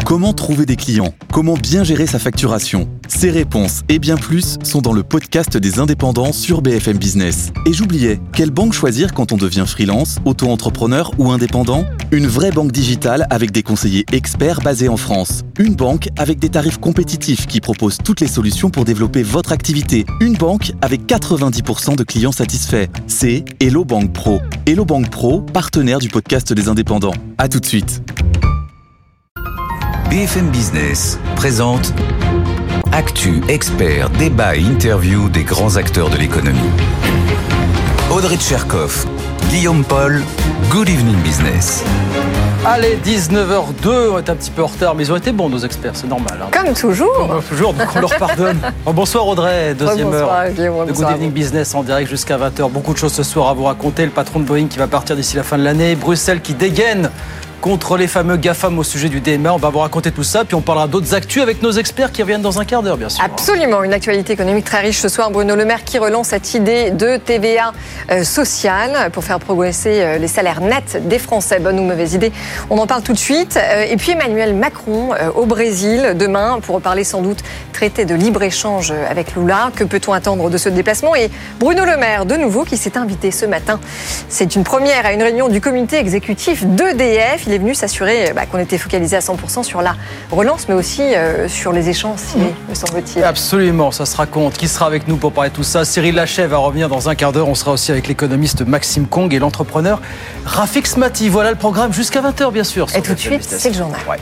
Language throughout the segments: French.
Comment trouver des clients ? Comment bien gérer sa facturation ? Ces réponses et bien plus sont dans le podcast des indépendants sur BFM Business. Et j'oubliais, quelle banque choisir quand on devient freelance, auto-entrepreneur ou indépendant ? Une vraie banque digitale avec des conseillers experts basés en France. Une banque avec des tarifs compétitifs qui propose toutes les solutions pour développer votre activité. Une banque avec 90% de clients satisfaits. C'est Hello Bank Pro. Hello Bank Pro, partenaire du podcast des indépendants. À tout de suite. BFM Business présente Actu, Expert, débat et interview des grands acteurs de l'économie. Audrey Tcherkov, Guillaume Paul, Good Evening Business. Allez, 19h02, on est un petit peu en retard, mais ils ont été bons nos experts, c'est normal. Comme toujours. Comme toujours, donc on leur pardonne. Bonsoir Audrey, deuxième heure de Good Evening Business en direct jusqu'à 20h. Beaucoup de choses ce soir à vous raconter. Le patron de Boeing qui va partir d'ici la fin de l'année, Bruxelles qui dégaine contre les fameux GAFAM au sujet du DMA. On va vous raconter tout ça, puis on parlera d'autres actus avec nos experts qui reviennent dans un quart d'heure, bien sûr. Absolument, une actualité économique très riche ce soir. Bruno Le Maire qui relance cette idée de TVA sociale pour faire progresser les salaires nets des Français. Bonne ou mauvaise idée, on en parle tout de suite. Et puis Emmanuel Macron au Brésil demain pour reparler sans doute traité de libre-échange avec Lula. Que peut-on attendre de ce déplacement ? Et Bruno Le Maire, de nouveau, qui s'est invité ce matin. C'est une première à une réunion du comité exécutif d'EDF. Il est venu s'assurer qu'on était focalisé à 100% sur la relance, mais aussi sur les échéanciers, me semble-t-il. Absolument, ça se raconte. Qui sera avec nous pour parler de tout ça ? Cyril Lachet va revenir dans un quart d'heure. On sera aussi avec l'économiste Maxime Kong et l'entrepreneur Rafik Smati. Voilà le programme jusqu'à 20h, bien sûr. Et tout de suite, c'est le journal. Ouais.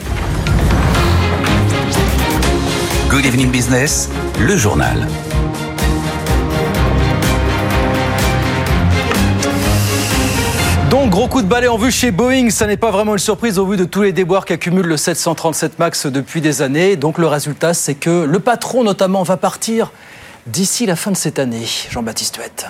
Good Evening Business, le journal. Donc, gros coup de balai en vue chez Boeing. Ça n'est pas vraiment une surprise au vu de tous les déboires qu'accumule le 737 MAX depuis des années. Donc, le résultat, c'est que le patron, notamment, va partir d'ici la fin de cette année. Jean-Baptiste Huette.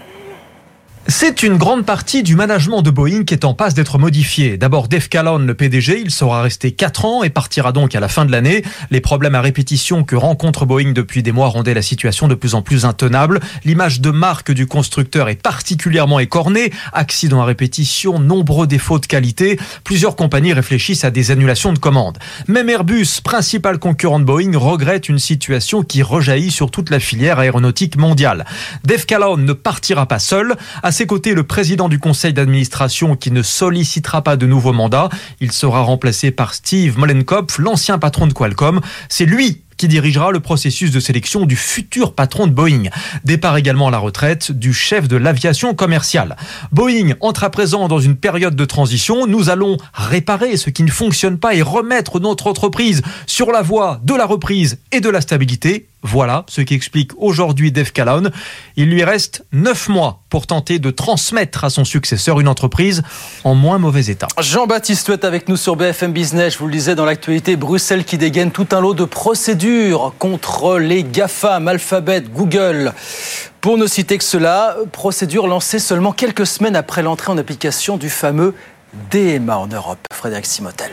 C'est une grande partie du management de Boeing qui est en passe d'être modifiée. D'abord, Dave Calhoun, le PDG, il sera resté 4 ans et partira donc à la fin de l'année. Les problèmes à répétition que rencontre Boeing depuis des mois rendaient la situation de plus en plus intenable. L'image de marque du constructeur est particulièrement écornée. Accidents à répétition, nombreux défauts de qualité. Plusieurs compagnies réfléchissent à des annulations de commandes. Même Airbus, principal concurrent de Boeing, regrette une situation qui rejaillit sur toute la filière aéronautique mondiale. Dave Calhoun ne partira pas seul. À ses côtés, le président du conseil d'administration qui ne sollicitera pas de nouveau mandat. Il sera remplacé par Steve Mollenkopf, l'ancien patron de Qualcomm. C'est lui qui dirigera le processus de sélection du futur patron de Boeing. Départ également à la retraite du chef de l'aviation commerciale. Boeing entre à présent dans une période de transition. Nous allons réparer ce qui ne fonctionne pas et remettre notre entreprise sur la voie de la reprise et de la stabilité. Voilà ce qui explique aujourd'hui Dave Calhoun. Il lui reste 9 mois pour tenter de transmettre à son successeur une entreprise en moins mauvais état. Jean-Baptiste Huette avec nous sur BFM Business. Je vous le disais dans l'actualité, Bruxelles qui dégaine tout un lot de procédures contre les GAFAM, Alphabet, Google. Pour ne citer que cela, procédure lancée seulement quelques semaines après l'entrée en application du fameux DMA en Europe. Frédéric Simotel.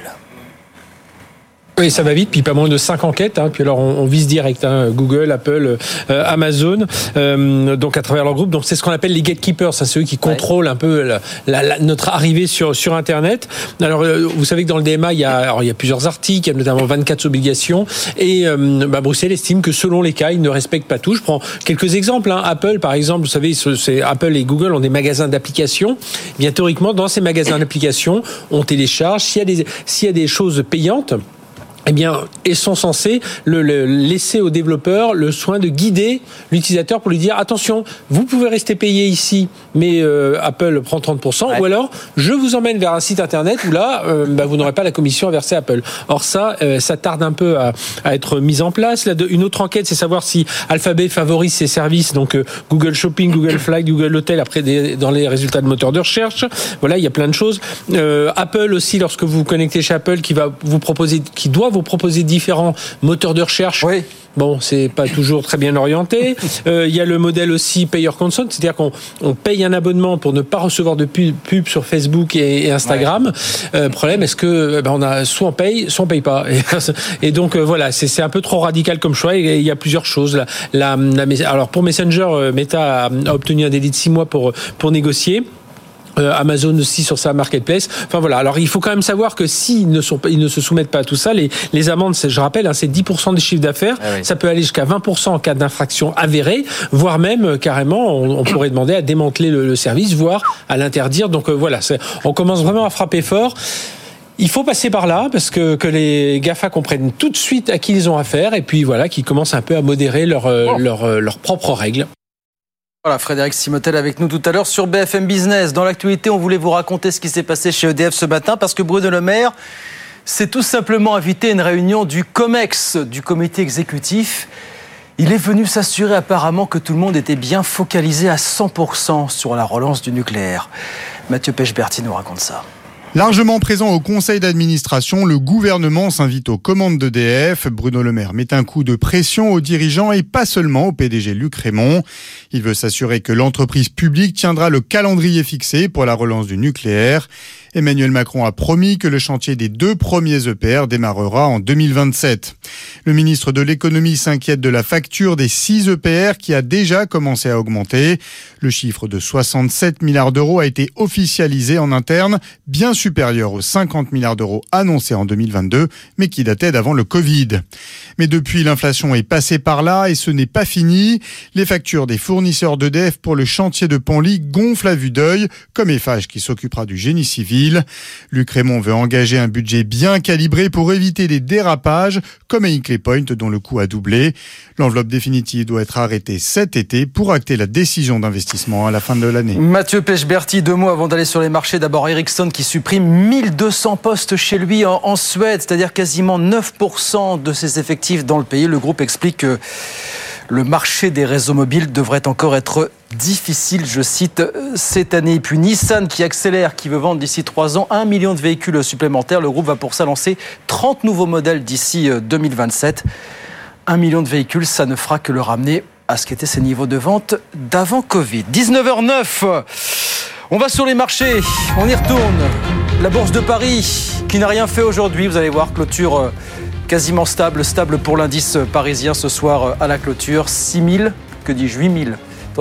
Oui, ça va vite, puis pas moins de 5 enquêtes, puis alors on vise direct, Google, Apple, Amazon, donc à travers leur groupe. Donc c'est ce qu'on appelle les gatekeepers, c'est ceux qui contrôlent un peu notre arrivée sur Internet. Alors vous savez que dans le DMA, il y a plusieurs articles, il y a notamment 24 obligations, et Bruxelles estime que selon les cas, ils ne respectent pas tout. Je prends quelques exemples. Apple, par exemple, vous savez, Apple et Google ont des magasins d'applications. Bien théoriquement, dans ces magasins d'applications, on télécharge. S'il y a des choses payantes, ils sont censés laisser au développeur le soin de guider l'utilisateur pour lui dire attention, vous pouvez rester payé ici, mais Apple prend 30%, ou alors je vous emmène vers un site internet où là, vous n'aurez pas la commission à verser à Apple. Or ça tarde un peu à être mis en place. Là, une autre enquête, c'est savoir si Alphabet favorise ses services, donc Google Shopping, Google Flight, Google Hotel, après dans les résultats de moteurs de recherche. Voilà, il y a plein de choses. Apple aussi, lorsque vous vous connectez chez Apple, qui doit vous proposer différents moteurs de recherche. Oui. Bon, c'est pas toujours très bien orienté. Il y a le modèle aussi payer consent, c'est-à-dire qu'on paye un abonnement pour ne pas recevoir de pub sur Facebook et Instagram. Problème, est-ce que on a soit on paye pas. Et donc voilà, c'est un peu trop radical comme choix. Et il y a plusieurs choses. Alors pour Messenger, Meta a obtenu un délai de 6 mois pour négocier. Amazon aussi sur sa marketplace. Enfin voilà. Alors il faut quand même savoir que s'ils ne se soumettent pas à tout ça, les amendes, je rappelle, c'est 10% des chiffres d'affaires. Ah oui. Ça peut aller jusqu'à 20% en cas d'infraction avérée, voire même carrément, on pourrait demander à démanteler le service, voire à l'interdire. Donc voilà, on commence vraiment à frapper fort. Il faut passer par là parce que les GAFA comprennent tout de suite à qui ils ont affaire et puis voilà, qu'ils commencent un peu à modérer leurs propres règles. Voilà, Frédéric Simotel avec nous tout à l'heure sur BFM Business. Dans l'actualité, on voulait vous raconter ce qui s'est passé chez EDF ce matin parce que Bruno Le Maire s'est tout simplement invité à une réunion du COMEX, du comité exécutif. Il est venu s'assurer apparemment que tout le monde était bien focalisé à 100% sur la relance du nucléaire. Mathieu Pechberti nous raconte ça. Largement présent au conseil d'administration, le gouvernement s'invite aux commandes d'EDF. Bruno Le Maire met un coup de pression aux dirigeants et pas seulement au PDG Luc Rémont. Il veut s'assurer que l'entreprise publique tiendra le calendrier fixé pour la relance du nucléaire. Emmanuel Macron a promis que le chantier des 2 premiers EPR démarrera en 2027. Le ministre de l'économie s'inquiète de la facture des 6 EPR qui a déjà commencé à augmenter. Le chiffre de 67 milliards d'euros a été officialisé en interne, bien supérieur aux 50 milliards d'euros annoncés en 2022, mais qui datait d'avant le Covid. Mais depuis, l'inflation est passée par là et ce n'est pas fini. Les factures des fournisseurs d'EDF pour le chantier de Penly gonflent à vue d'œil, comme Eiffage qui s'occupera du génie civil. Luc Rémont veut engager un budget bien calibré pour éviter les dérapages, comme à Hinkley Point dont le coût a doublé. L'enveloppe définitive doit être arrêtée cet été pour acter la décision d'investissement à la fin de l'année. Mathieu Pechberti, 2 mots avant d'aller sur les marchés. D'abord, Ericsson qui supprime 1200 postes chez lui en Suède, c'est-à-dire quasiment 9% de ses effectifs dans le pays. Le groupe explique que le marché des réseaux mobiles devrait encore être difficile, je cite, cette année. Et puis Nissan qui accélère, qui veut vendre d'ici 3 ans 1 million de véhicules supplémentaires. Le groupe va pour ça lancer 30 nouveaux modèles d'ici 2027. 1 million de véhicules, ça ne fera que le ramener à ce qu'étaient ses niveaux de vente d'avant Covid. 19h09, on va sur les marchés, on y retourne. La Bourse de Paris qui n'a rien fait aujourd'hui, vous allez voir, clôture quasiment stable pour l'indice parisien ce soir à la clôture. 8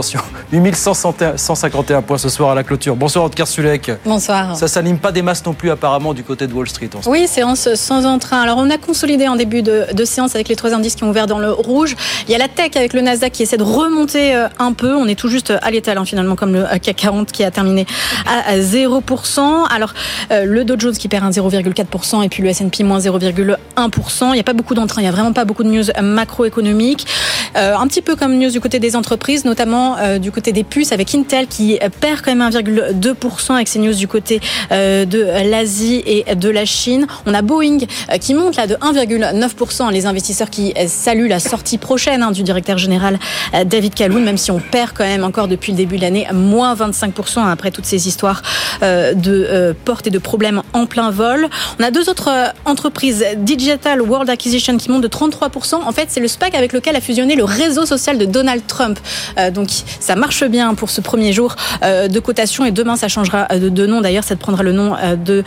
151 points ce soir à la clôture. Bonsoir Aude Kersulek. Bonsoir. Ça ne s'anime pas des masses non plus apparemment du côté de Wall Street. Oui, séance sans entrain. Alors on a consolidé en début de séance avec les 3 indices qui ont ouvert dans le rouge. Il y a la tech avec le Nasdaq qui essaie de remonter un peu. On est tout juste à l'étal finalement, comme le CAC 40 qui a terminé à 0%. Alors le Dow Jones qui perd un 0,4% et puis le S&P moins 0,1%. Il n'y a pas beaucoup d'entrain, il n'y a vraiment pas beaucoup de news macroéconomiques. Un petit peu comme news du côté des entreprises, notamment du côté des puces avec Intel qui perd quand même 1,2% avec ses news du côté de l'Asie et de la Chine. On a Boeing qui monte là de 1,9%. Les investisseurs qui saluent la sortie prochaine du directeur général David Calhoun, même si on perd quand même encore depuis le début de l'année moins 25% après toutes ces histoires de portes et de problèmes en plein vol. On a 2 autres entreprises, Digital World Acquisition qui monte de 33%. En fait, c'est le SPAC avec lequel a fusionné le réseau social de Donald Trump. Donc ça marche bien pour ce premier jour de cotation et demain ça changera de nom. D'ailleurs, ça prendra le nom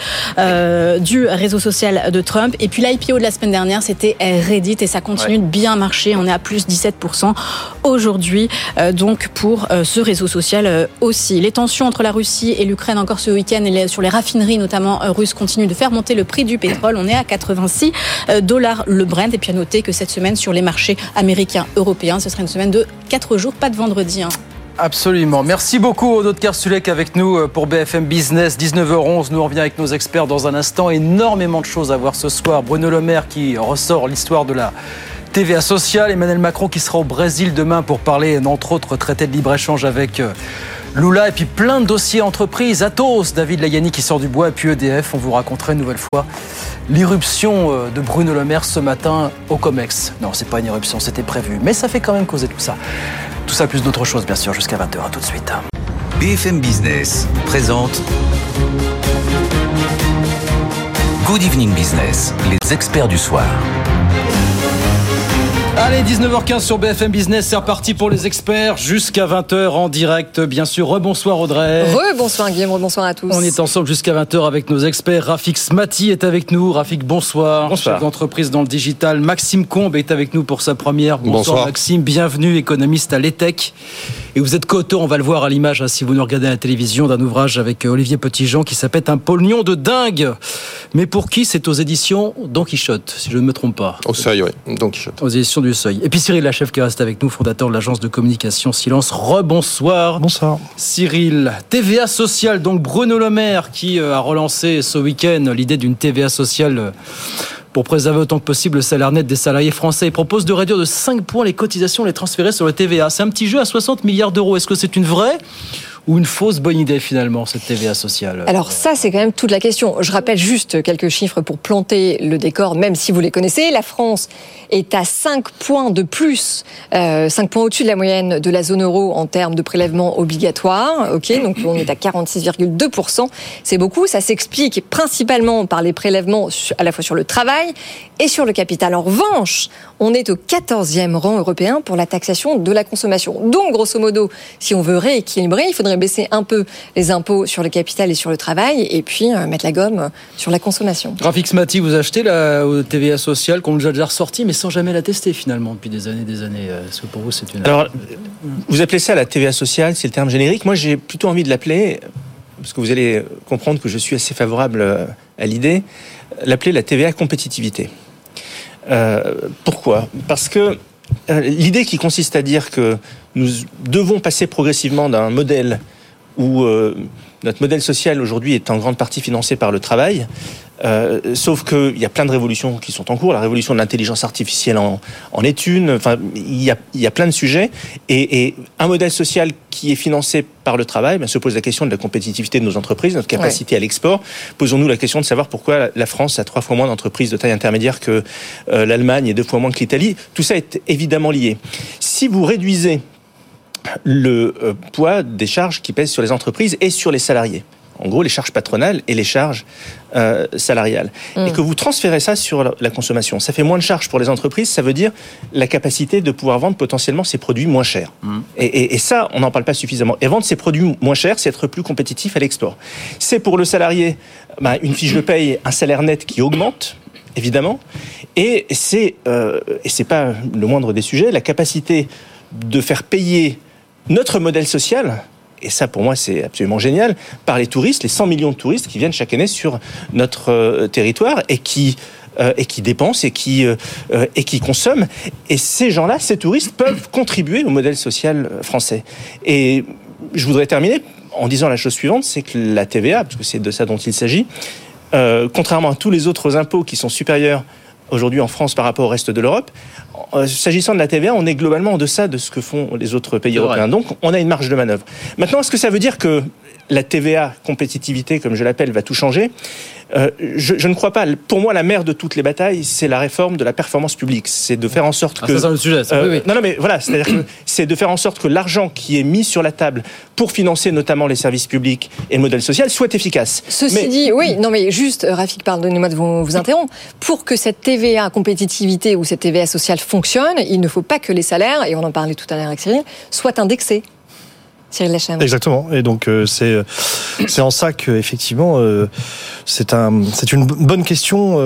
du réseau social de Trump. Et puis l'IPO de la semaine dernière, c'était Reddit et ça continue de bien marcher. On est à plus 17% aujourd'hui donc pour ce réseau social aussi. Les tensions entre la Russie et l'Ukraine encore ce week-end et sur les raffineries notamment russes continuent de faire monter le prix du pétrole. On est à $86 le Brent. Et puis à noter que cette semaine sur les marchés américains, européens, ce sera une semaine de 4 jours, pas de vendredi. Absolument. Merci beaucoup Aude Kersulek avec nous pour BFM Business. 19h11, nous on revient avec nos experts dans un instant. Énormément de choses à voir ce soir. Bruno Le Maire qui ressort l'histoire de la TVA sociale. Emmanuel Macron qui sera au Brésil demain pour parler, entre autres, traité de libre-échange avec Lula. Et puis plein de dossiers entreprises. Atos, David Layani qui sort du bois. Et puis EDF, on vous raconterait une nouvelle fois l'irruption de Bruno Le Maire ce matin au COMEX. Non, c'est pas une irruption, c'était prévu. Mais ça fait quand même causer tout ça. Tout ça plus d'autres choses, bien sûr, jusqu'à 20h. À tout de suite. BFM Business présente Good Evening Business, les experts du soir. Allez, 19h15 sur BFM Business, c'est reparti pour les experts jusqu'à 20h en direct, bien sûr. Rebonsoir Audrey. Bonsoir Guillaume, rebonsoir à tous. On est ensemble jusqu'à 20h avec nos experts. Rafik Smati est avec nous. Rafik, bonsoir. Bonsoir. Chef d'entreprise dans le digital. Maxime Combe est avec nous pour sa première. Bonsoir Maxime, bienvenue, économiste à l'ETEC. Et vous êtes co-auteur, on va le voir à l'image, si vous nous regardez à la télévision, d'un ouvrage avec Olivier Petitjean qui s'appelle Un pognon de dingue. Mais pour qui? C'est aux éditions Don Quichotte, si je ne me trompe pas. Au Seuil, oui. Don Quichotte. Aux éditions du Seuil. Et puis Cyril Lachèvre qui reste avec nous, fondateur de l'agence de communication Silence. Rebonsoir. Bonsoir. Cyril. TVA sociale, donc Bruno Le Maire qui a relancé ce week-end l'idée d'une TVA sociale pour préserver autant que possible le salaire net des salariés français. Il propose de réduire de 5 points les cotisations, les transférer sur le TVA. C'est un petit jeu à 60 milliards d'euros. Est-ce que c'est une vraie ou une fausse bonne idée finalement, cette TVA sociale? Alors ça, c'est quand même toute la question. Je rappelle juste quelques chiffres pour planter le décor, même si vous les connaissez. La France est à 5 points de plus, 5 points au-dessus de la moyenne de la zone euro en termes de prélèvements obligatoires. Ok, donc on est à 46,2%. C'est beaucoup. Ça s'explique principalement par les prélèvements à la fois sur le travail et sur le capital. En revanche, on est au 14e rang européen pour la taxation de la consommation. Donc, grosso modo, si on veut rééquilibrer, il faudrait baisser un peu les impôts sur le capital et sur le travail et puis mettre la gomme sur la consommation. Rafik Smati, vous achetez la TVA sociale qu'on nous a déjà ressortie, mais sans jamais la tester finalement depuis des années. Est-ce que pour vous c'est une... Alors, vous appelez ça la TVA sociale, c'est le terme générique. Moi, j'ai plutôt envie de l'appeler, parce que vous allez comprendre que je suis assez favorable à l'idée, l'appeler la TVA compétitivité. Pourquoi ? Parce que l'idée qui consiste à dire que nous devons passer progressivement d'un modèle où notre modèle social aujourd'hui est en grande partie financé par le travail, sauf qu'il y a plein de révolutions qui sont en cours. La révolution de l'intelligence artificielle en est une. Enfin, il y a plein de sujets. Et un modèle social qui est financé par le travail, se pose la question de la compétitivité de nos entreprises, notre capacité à l'export. Posons-nous la question de savoir pourquoi la France a 3 fois moins d'entreprises de taille intermédiaire que l'Allemagne et 2 fois moins que l'Italie. Tout ça est évidemment lié. Si vous réduisez le poids des charges qui pèsent sur les entreprises et sur les salariés, en gros les charges patronales et les charges salariales, et que vous transférez ça sur la consommation, ça fait moins de charges pour les entreprises, ça veut dire la capacité de pouvoir vendre potentiellement ces produits moins chers. Et ça, on n'en parle pas suffisamment. Et vendre ces produits moins chers, c'est être plus compétitif à l'export. C'est pour le salarié une fiche de paye, un salaire net qui augmente, évidemment, et c'est pas le moindre des sujets, la capacité de faire payer notre modèle social, et ça pour moi c'est absolument génial, par les touristes, les 100 millions de touristes qui viennent chaque année sur notre territoire et qui dépensent et qui consomment. Et ces gens-là, ces touristes, peuvent contribuer au modèle social français. Et je voudrais terminer en disant la chose suivante, c'est que la TVA, parce que c'est de ça dont il s'agit, contrairement à tous les autres impôts qui sont supérieurs aujourd'hui en France par rapport au reste de l'Europe, s'agissant de la TVA, on est globalement en deçà de ce que font les autres pays européens. Donc, on a une marge de manœuvre. Maintenant, est-ce que ça veut dire que la TVA compétitivité, comme je l'appelle, va tout changer ? Je ne crois pas. Pour moi, la mère de toutes les batailles, c'est la réforme de la performance publique. C'est de faire en sorte que... ça, c'est le sujet. Ça, oui. Non, mais voilà, c'est-à-dire que c'est de faire en sorte que l'argent qui est mis sur la table pour financer notamment les services publics et le modèle social soit efficace. Ceci dit, oui, non mais juste, Rafik, pardonnez-moi de vous interrompre. Pour que cette TVA compétitivité ou cette TVA sociale fonctionne, il ne faut pas que les salaires, et on en parlait tout à l'heure avec Cyril, soient indexés. Cyril Lachèvre. Exactement. Et donc c'est en ça que effectivement c'est une bonne question,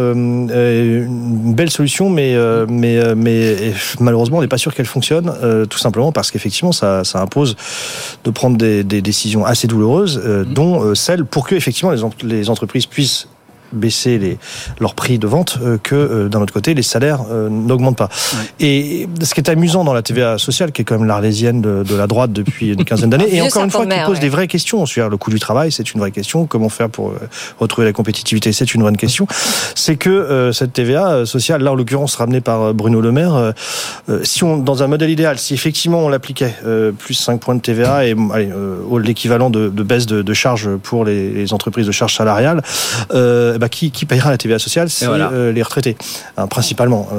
une belle solution, mais malheureusement on n'est pas sûr qu'elle fonctionne, tout simplement parce qu'effectivement ça impose de prendre des décisions assez douloureuses, dont celle pour que effectivement les entreprises puissent baisser leur prix de vente, que d'un autre côté les salaires n'augmentent pas. Ouais. Et ce qui est amusant dans la TVA sociale, qui est quand même l'arlésienne de la droite depuis une quinzaine d'années, et encore une fois qui pose des vraies questions. C'est-à-dire le coût du travail, c'est une vraie question. Comment faire pour retrouver la compétitivité, c'est une vraie question. C'est que cette TVA sociale, là en l'occurrence ramenée par Bruno Le Maire, si dans un modèle idéal, si effectivement on l'appliquait, plus 5 points de TVA et l'équivalent de baisse de charges pour les entreprises de charges salariales, qui payera la TVA sociale? C'est les retraités, principalement.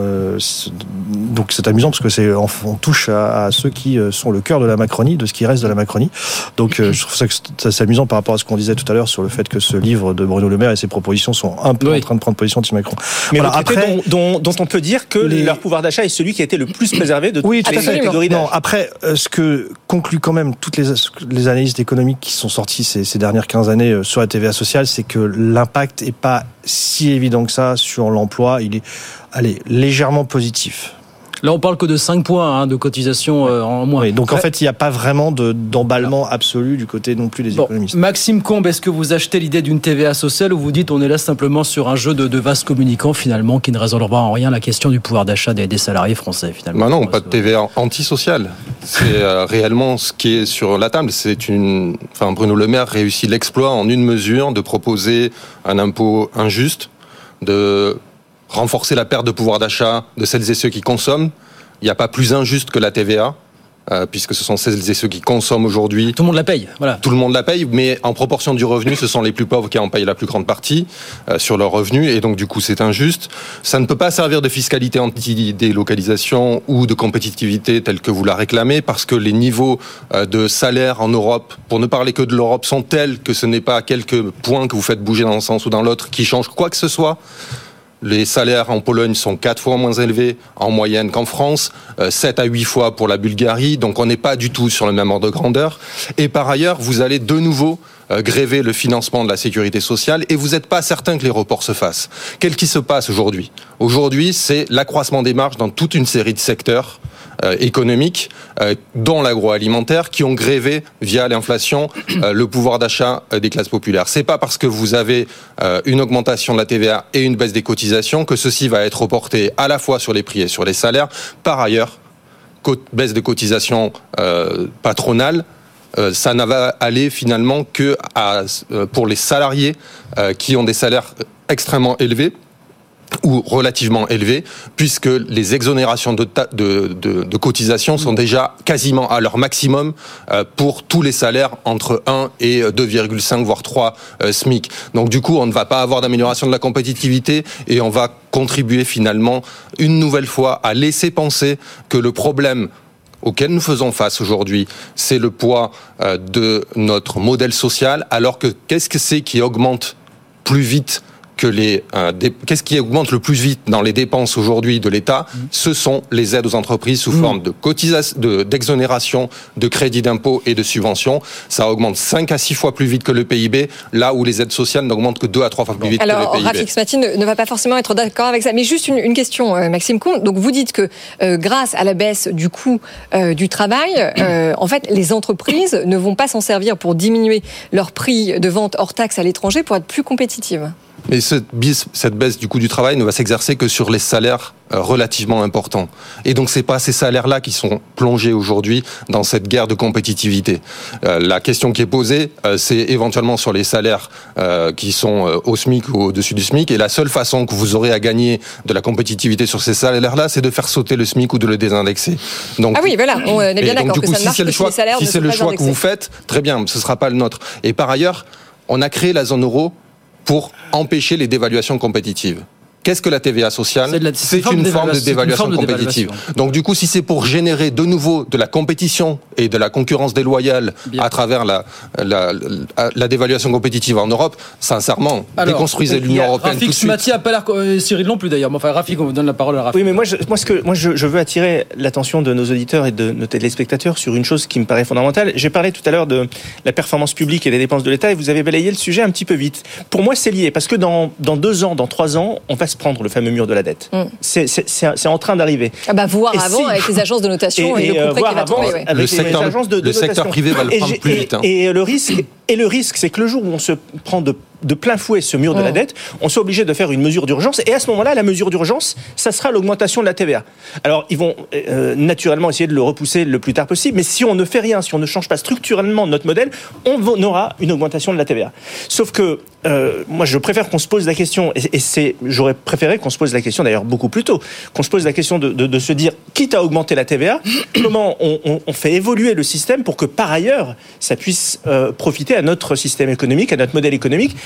Donc c'est amusant parce que on touche à ceux qui sont le cœur de la Macronie, de ce qui reste de la Macronie. Donc je trouve ça que c'est amusant par rapport à ce qu'on disait tout à l'heure sur le fait que ce livre de Bruno Le Maire et ses propositions sont un peu en train de prendre position anti-Macron. Mais après, dont on peut dire que leur pouvoir d'achat est celui qui a été le plus préservé de toutes les catégories d'âge. Après, ce que concluent quand même toutes les analystes économiques qui sont sorties ces dernières 15 années sur la TVA sociale, c'est que l'impact n'est pas si évident que ça sur l'emploi. Il est légèrement positif. Là, on parle que de 5 points de cotisation en moins. Oui, donc en fait, il n'y a pas vraiment d'emballement absolu du côté non plus des économistes. Maxime Combe, est-ce que vous achetez l'idée d'une TVA sociale ou vous dites on est là simplement sur un jeu de vases communicants finalement qui ne résolvera en rien la question du pouvoir d'achat des salariés français finalement? Non, pas de TVA antisociale. C'est réellement ce qui est sur la table. Bruno Le Maire réussit l'exploit en une mesure de proposer un impôt injuste, de renforcer la perte de pouvoir d'achat de celles et ceux qui consomment. Il n'y a pas plus injuste que la TVA, puisque ce sont celles et ceux qui consomment aujourd'hui. Tout le monde la paye, voilà. Tout le monde la paye, mais en proportion du revenu, ce sont les plus pauvres qui en payent la plus grande partie sur leur revenu, et donc du coup c'est injuste. Ça ne peut pas servir de fiscalité anti-délocalisation ou de compétitivité telle que vous la réclamez, parce que les niveaux de salaire en Europe, pour ne parler que de l'Europe, sont tels que ce n'est pas quelques points que vous faites bouger dans un sens ou dans l'autre qui changent quoi que ce soit. Les salaires en Pologne sont 4 fois moins élevés en moyenne qu'en France, 7 à 8 fois pour la Bulgarie, donc on n'est pas du tout sur le même ordre de grandeur. Et par ailleurs, vous allez de nouveau gréver le financement de la sécurité sociale et vous n'êtes pas certain que les reports se fassent. Qu'est-ce qui se passe aujourd'hui ? Aujourd'hui, c'est l'accroissement des marges dans toute une série de secteurs économiques, dont l'agroalimentaire, qui ont grévé via l'inflation le pouvoir d'achat des classes populaires. C'est pas parce que vous avez une augmentation de la TVA et une baisse des cotisations que ceci va être reporté à la fois sur les prix et sur les salaires. Par ailleurs, baisse de cotisations patronales, ça ne va aller finalement que pour les salariés qui ont des salaires extrêmement élevés ou relativement élevés, puisque les exonérations de cotisations sont déjà quasiment à leur maximum pour tous les salaires entre 1 et 2,5 voire 3 SMIC. Donc du coup, on ne va pas avoir d'amélioration de la compétitivité et on va contribuer finalement une nouvelle fois à laisser penser que le problème auquel nous faisons face aujourd'hui, c'est le poids de notre modèle social, alors que qu'est-ce que c'est qui augmente plus vite que qu'est-ce qui augmente le plus vite dans les dépenses aujourd'hui de l'État? Ce sont les aides aux entreprises sous forme d'exonération, de crédits d'impôt et de subventions. Ça augmente 5 à 6 fois plus vite que le PIB, là où les aides sociales n'augmentent que 2 à 3 fois plus vite que le PIB. Alors, Rafik Smati ne va pas forcément être d'accord avec ça. Mais juste une question, Maxime Combe. Donc, vous dites que grâce à la baisse du coût du travail, en fait, les entreprises ne vont pas s'en servir pour diminuer leur prix de vente hors taxe à l'étranger pour être plus compétitives. Mais cette baisse du coût du travail ne va s'exercer que sur les salaires relativement importants. Et donc, c'est pas ces salaires-là qui sont plongés aujourd'hui dans cette guerre de compétitivité. La question qui est posée, c'est éventuellement sur les salaires qui sont au SMIC ou au-dessus du SMIC. Et la seule façon que vous aurez à gagner de la compétitivité sur ces salaires-là, c'est de faire sauter le SMIC ou de le désindexer. Donc, ah oui, voilà, on est bien d'accord que ça ne marche que si les salaires ne sont pas indexés. Si c'est le choix que vous faites, très bien, ce ne sera pas le nôtre. Et par ailleurs, on a créé la zone euro pour empêcher les dévaluations compétitives. Qu'est-ce que la TVA sociale ? C'est une forme de dévaluation compétitive. Donc du coup, si c'est pour générer de nouveau de la compétition et de la concurrence déloyale à travers la dévaluation compétitive en Europe, sincèrement, déconstruisez l'Union européenne tout de suite. Rafik Smati n'a pas l'air... Cyril non plus d'ailleurs. Enfin, Rafik, on vous donne la parole à Rafik. Oui, mais moi, je veux attirer l'attention de nos auditeurs et de nos téléspectateurs sur une chose qui me paraît fondamentale. J'ai parlé tout à l'heure de la performance publique et des dépenses de l'État et vous avez balayé le sujet un petit peu vite. Pour moi, c'est lié parce que dans 2 ans, dans 3 ans, on va se prendre le fameux mur de la dette. C'est en train d'arriver. Voir avant avec les agences de notation et le coup près qui va tomber. Ouais. Le secteur privé va le prendre plus vite. Et le risque, c'est que le jour où on se prend de plein fouet ce mur de la dette, on soit obligé de faire une mesure d'urgence. Et à ce moment-là, la mesure d'urgence, ça sera l'augmentation de la TVA. Alors, ils vont naturellement essayer de le repousser le plus tard possible. Mais si on ne fait rien, si on ne change pas structurellement notre modèle, on aura une augmentation de la TVA. Sauf que moi, je préfère qu'on se pose la question, j'aurais préféré qu'on se pose la question, d'ailleurs beaucoup plus tôt, qu'on se pose la question de se dire, quitte à augmenter la TVA, comment on fait évoluer le système pour que, par ailleurs, ça puisse profiter à notre système économique, à notre modèle économique,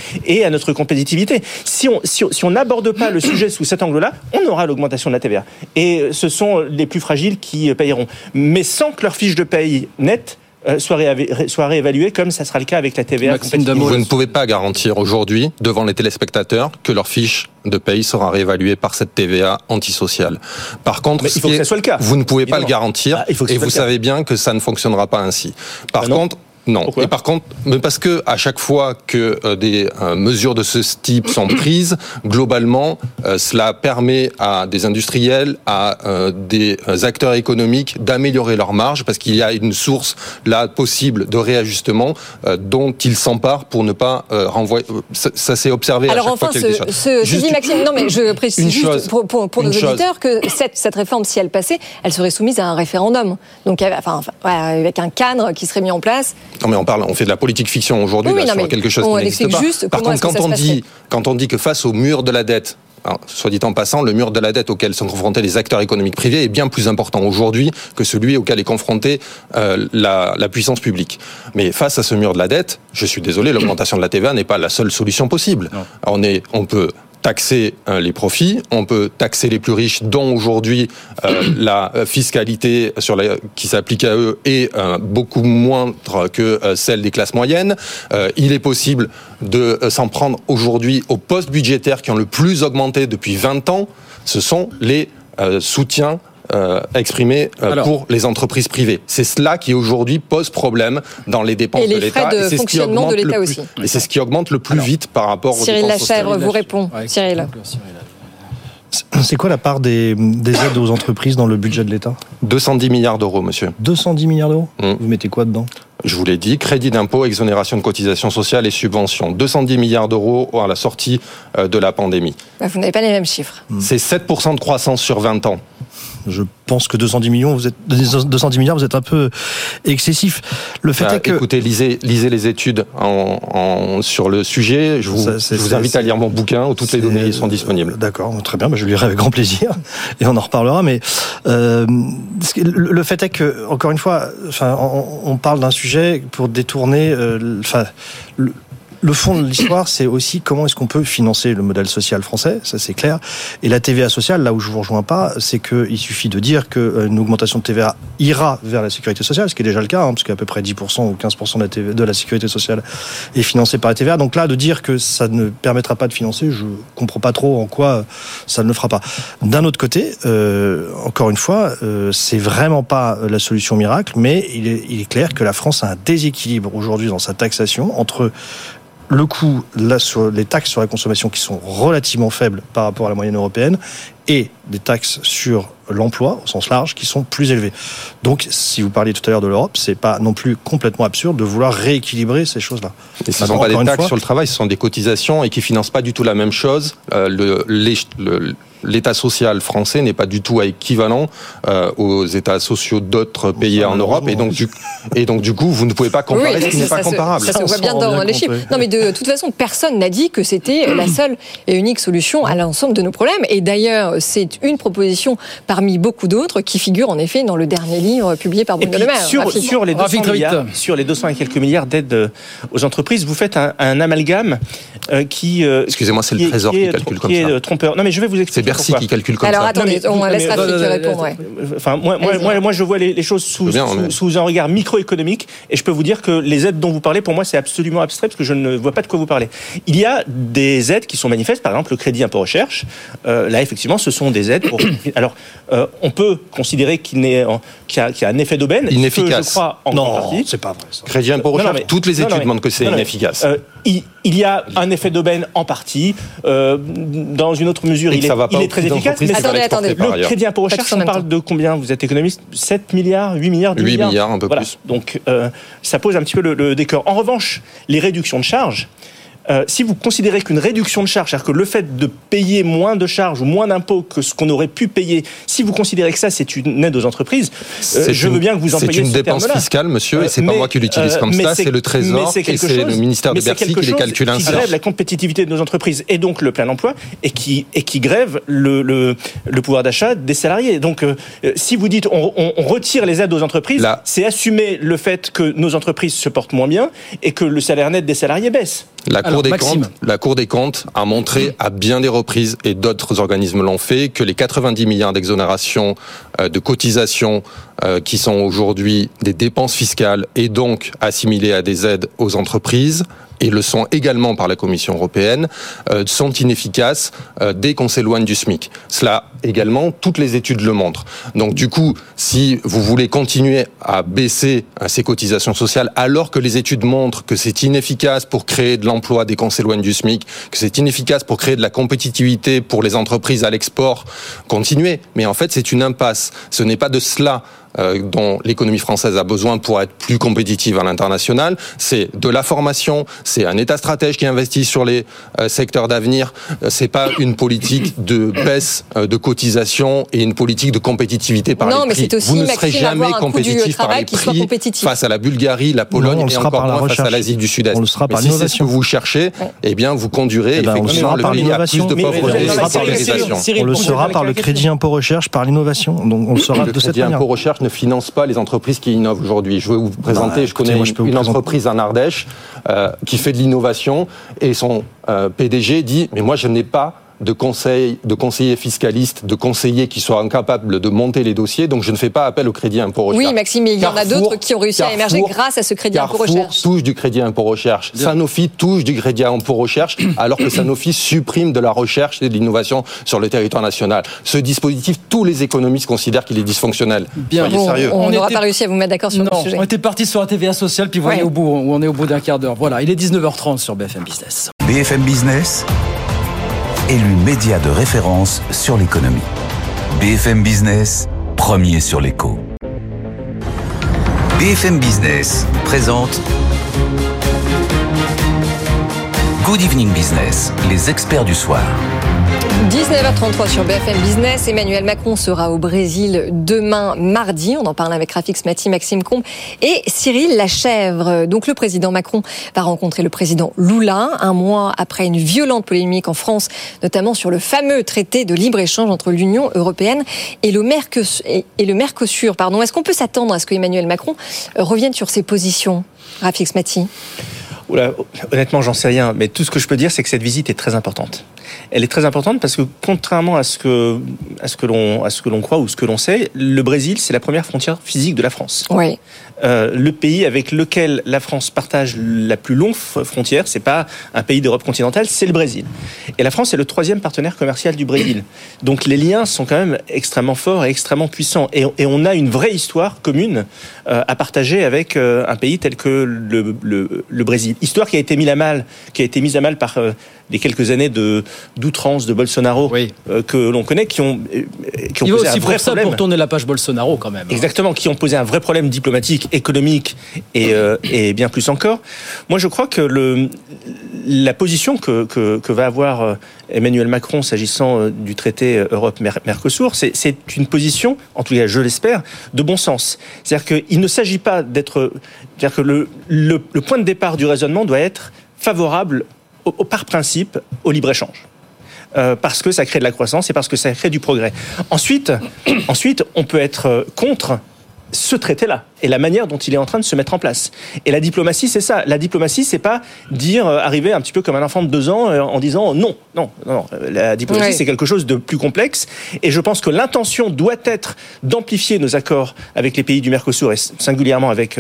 et à notre compétitivité. Si on n'aborde pas le sujet sous cet angle-là, on aura l'augmentation de la TVA. Et ce sont les plus fragiles qui payeront. Mais sans que leur fiche de paye nette soit réévaluée, comme ça sera le cas avec la TVA. Vous ne pouvez pas garantir aujourd'hui, devant les téléspectateurs, que leur fiche de paye sera réévaluée par cette TVA antisociale. Par contre, il faut que ça soit le cas. Vous ne pouvez pas le garantir, et vous savez bien que ça ne fonctionnera pas ainsi. Par contre, non. Pourquoi ? Et par contre, parce que à chaque fois que des mesures de ce type sont prises, globalement, cela permet à des industriels, à des acteurs économiques d'améliorer leurs marges, parce qu'il y a une source là possible de réajustement dont ils s'emparent pour ne pas renvoyer. Ça s'est observé. Alors à chaque fois qu'il y a des choses. dit Maxime. Non, mais je précise juste pour nos auditeurs que cette réforme, si elle passait, elle serait soumise à un référendum. Donc, avec un cadre qui serait mis en place. Non, mais on fait de la politique fiction aujourd'hui sur quelque chose qui n'existe pas. Juste par contre, quand on dit que face au mur de la dette, alors, soit dit en passant, le mur de la dette auquel sont confrontés les acteurs économiques privés est bien plus important aujourd'hui que celui auquel est confrontée la puissance publique. Mais face à ce mur de la dette, je suis désolé, l'augmentation de la TVA n'est pas la seule solution possible. On peut taxer les profits, on peut taxer les plus riches, dont aujourd'hui la fiscalité qui s'applique à eux est beaucoup moindre que celle des classes moyennes. Il est possible de s'en prendre aujourd'hui aux postes budgétaires qui ont le plus augmenté depuis 20 ans. Ce sont les soutiens exprimés pour les entreprises privées. C'est cela qui aujourd'hui pose problème dans les dépenses de l'État. Et les frais de fonctionnement de l'État aussi. Et c'est ce qui augmente le plus vite par rapport aux Cyril dépenses sociales. Lachèvre vous répond. Cyril. C'est quoi la part des aides aux entreprises dans le budget de l'État ? 210 milliards d'euros, monsieur. 210 milliards d'euros ? Vous mettez quoi dedans ? Je vous l'ai dit, crédit d'impôt, exonération de cotisations sociales et subventions. 210 milliards d'euros à la sortie de la pandémie. Vous n'avez pas les mêmes chiffres. C'est 7% de croissance sur 20 ans. Je pense que 210 milliards, vous êtes un peu excessif. Le fait est que... Écoutez, lisez les études sur le sujet. Je vous invite à lire mon bouquin où toutes les données sont disponibles. D'accord, très bien. Je le lirai avec grand plaisir et on en reparlera. Mais le fait est que, encore une fois, on parle d'un sujet pour détourner... Le fond de l'histoire, c'est aussi comment est-ce qu'on peut financer le modèle social français, ça c'est clair. Et la TVA sociale, là où je vous rejoins pas, c'est qu'il suffit de dire qu'une augmentation de TVA ira vers la sécurité sociale, ce qui est déjà le cas, parce qu'à peu près 10% ou 15% de la sécurité sociale est financée par la TVA. Donc là, de dire que ça ne permettra pas de financer, je comprends pas trop en quoi ça ne le fera pas. D'un autre côté, encore une fois, c'est vraiment pas la solution miracle, mais il est clair que la France a un déséquilibre aujourd'hui dans sa taxation entre le coût là, sur les taxes sur la consommation qui sont relativement faibles par rapport à la moyenne européenne et des taxes sur l'emploi au sens large qui sont plus élevées. Donc, si vous parliez tout à l'heure de l'Europe, c'est pas non plus complètement absurde de vouloir rééquilibrer ces choses-là. Et ce ne sont pas des taxes sur le travail, ce sont des cotisations et qui financent pas du tout la même chose. L'État social français n'est pas du tout équivalent aux États sociaux d'autres pays en Europe, et donc du coup, vous ne pouvez pas comparer ce qui n'est pas comparable. Ça se voit bien dans les chiffres. Non, mais de toute façon, personne n'a dit que c'était la seule et unique solution à l'ensemble de nos problèmes. Et d'ailleurs, c'est une proposition parmi beaucoup d'autres qui figure en effet dans le dernier livre publié par Bruno Le Maire. Sur les 200 et quelques milliards d'aides aux entreprises, vous faites un amalgame qui... Excusez-moi, c'est le Trésor qui calcule comme ça. Qui est trompeur. Non, mais je vais vous expliquer. C'est Bercy qui calcule comme ça. Alors attendez, on laisse Rafik répondre. Enfin, moi, je vois les choses sous un regard microéconomique, et je peux vous dire que les aides dont vous parlez, pour moi, c'est absolument abstrait parce que je ne vois pas de quoi vous parlez. Il y a des aides qui sont manifestes, par exemple le crédit impôt recherche. Là, effectivement, ce sont des aides pour. Alors, on peut considérer qu'il y a un effet d'aubaine. Inefficace. Je crois en grande partie. C'est pas vrai. Ça. Crédit impôt recherche. Toutes les études montrent que c'est inefficace. Il y a un effet d'aubaine en partie. Dans une autre mesure, il est très efficace. Mais attendez. Le crédit impôt recherche, on parle de combien? Vous êtes économiste? 7 milliards, 8 milliards, 10 milliards? 8 milliards, un peu plus. Donc, ça pose un petit peu le décor. En revanche, les réductions de charges, si vous considérez qu'une réduction de charges, c'est-à-dire que le fait de payer moins de charges ou moins d'impôts que ce qu'on aurait pu payer, si vous considérez que ça, c'est une aide aux entreprises, je veux bien que vous employiez ce terme-là. C'est une dépense fiscale, monsieur, et c'est pas moi qui l'utilise comme ça, c'est le Trésor et c'est le ministère de Bercy qui les calcule ainsi. Qui grève la compétitivité de nos entreprises et donc le plein emploi et qui grève le pouvoir d'achat des salariés. Donc, si vous dites on retire les aides aux entreprises, c'est assumer le fait que nos entreprises se portent moins bien et que le salaire net des salariés baisse. La Cour des comptes a montré à bien des reprises, et d'autres organismes l'ont fait, que les 90 milliards d'exonérations de cotisations qui sont aujourd'hui des dépenses fiscales et donc assimilées à des aides aux entreprises, et le sont également par la Commission européenne, sont inefficaces dès qu'on s'éloigne du SMIC. Cela également, toutes les études le montrent. Donc du coup, si vous voulez continuer à baisser ces cotisations sociales, alors que les études montrent que c'est inefficace pour créer de l'emploi dès qu'on s'éloigne du SMIC, que c'est inefficace pour créer de la compétitivité pour les entreprises à l'export, continuez. Mais en fait, c'est une impasse. Ce n'est pas de cela dont l'économie française a besoin pour être plus compétitive à l'international, c'est de la formation, c'est un État stratège qui investit sur les secteurs d'avenir, c'est pas une politique de baisse de cotisation et une politique de compétitivité par les prix. Mais c'est aussi, vous ne serez jamais compétitif par les prix face à la Bulgarie, la Pologne et encore moins face à l'Asie du Sud-Est. Mais si c'est ce que vous cherchez, eh bien vous conduirez effectivement le pays à plus de pauvreté et de paupérisation. On le sera par le crédit impôt recherche, par l'innovation. Donc on le saura de cette manière. Le crédit impôt recherche ne finance pas les entreprises qui innovent aujourd'hui. Je vais vous présenter, je connais une entreprise en Ardèche qui fait de l'innovation et son PDG dit « mais moi je n'ai pas de conseillers fiscalistes, de conseillers qui soient incapables de monter les dossiers, donc je ne fais pas appel au crédit impôt recherche. » Oui, Maxime, mais il y en a d'autres qui ont réussi à émerger grâce à ce crédit impôt recherche. Carrefour touche du crédit impôt recherche. Sanofi touche du crédit impôt recherche, alors que Sanofi supprime de la recherche et de l'innovation sur le territoire national. Ce dispositif, tous les économistes considèrent qu'il est dysfonctionnel. Bien, soyez sérieux. On n'aura pas réussi à vous mettre d'accord sur le sujet. On était parti sur la TVA sociale, puis voyez où on est au bout d'un quart d'heure. Voilà, il est 19h30 sur BFM Business. BFM Business, élu média de référence sur l'économie. BFM Business, premier sur l'éco. BFM Business présente Good Evening Business, les experts du soir. 19h33 sur BFM Business. Emmanuel Macron sera au Brésil demain mardi. On en parle avec Rafik Smati, Maxime Combe et Cyril Lachèvre. Donc le président Macron va rencontrer le président Lula un mois après une violente polémique en France, notamment sur le fameux traité de libre-échange entre l'Union européenne et le Mercosur. Est-ce qu'on peut s'attendre à ce que Emmanuel Macron revienne sur ses positions, Rafik Smati ? Honnêtement, j'en sais rien, mais tout ce que je peux dire, c'est que cette visite est très importante. Elle est très importante parce que, contrairement à ce que l'on croit ou ce que l'on sait, le Brésil, c'est la première frontière physique de la France. Oui. Le pays avec lequel la France partage la plus longue frontière, c'est pas un pays d'Europe continentale, c'est le Brésil. Et la France est le 3e partenaire commercial du Brésil. Donc les liens sont quand même extrêmement forts et extrêmement puissants. Et on a une vraie histoire commune à partager avec un pays tel que le Brésil. Histoire qui a été mise à mal par les quelques années d'outrance de Bolsonaro que l'on connaît, qui ont posé un vrai problème. Pour tourner la page Bolsonaro quand même. Exactement, qui ont posé un vrai problème diplomatique, économique et bien plus encore. Moi, je crois que la position que va avoir Emmanuel Macron s'agissant du traité Europe-Mercosur, c'est une position, en tout cas je l'espère, de bon sens. C'est-à-dire qu'il ne s'agit pas c'est-à-dire que le point de départ du raisonnement doit être favorable par principe au libre-échange. Parce que ça crée de la croissance et parce que ça crée du progrès. Ensuite, on peut être contre ce traité-là et la manière dont il est en train de se mettre en place. Et la diplomatie, c'est ça. La diplomatie, c'est pas arriver un petit peu comme un enfant de 2 ans en disant non. La diplomatie, c'est quelque chose de plus complexe. Et je pense que l'intention doit être d'amplifier nos accords avec les pays du Mercosur et singulièrement avec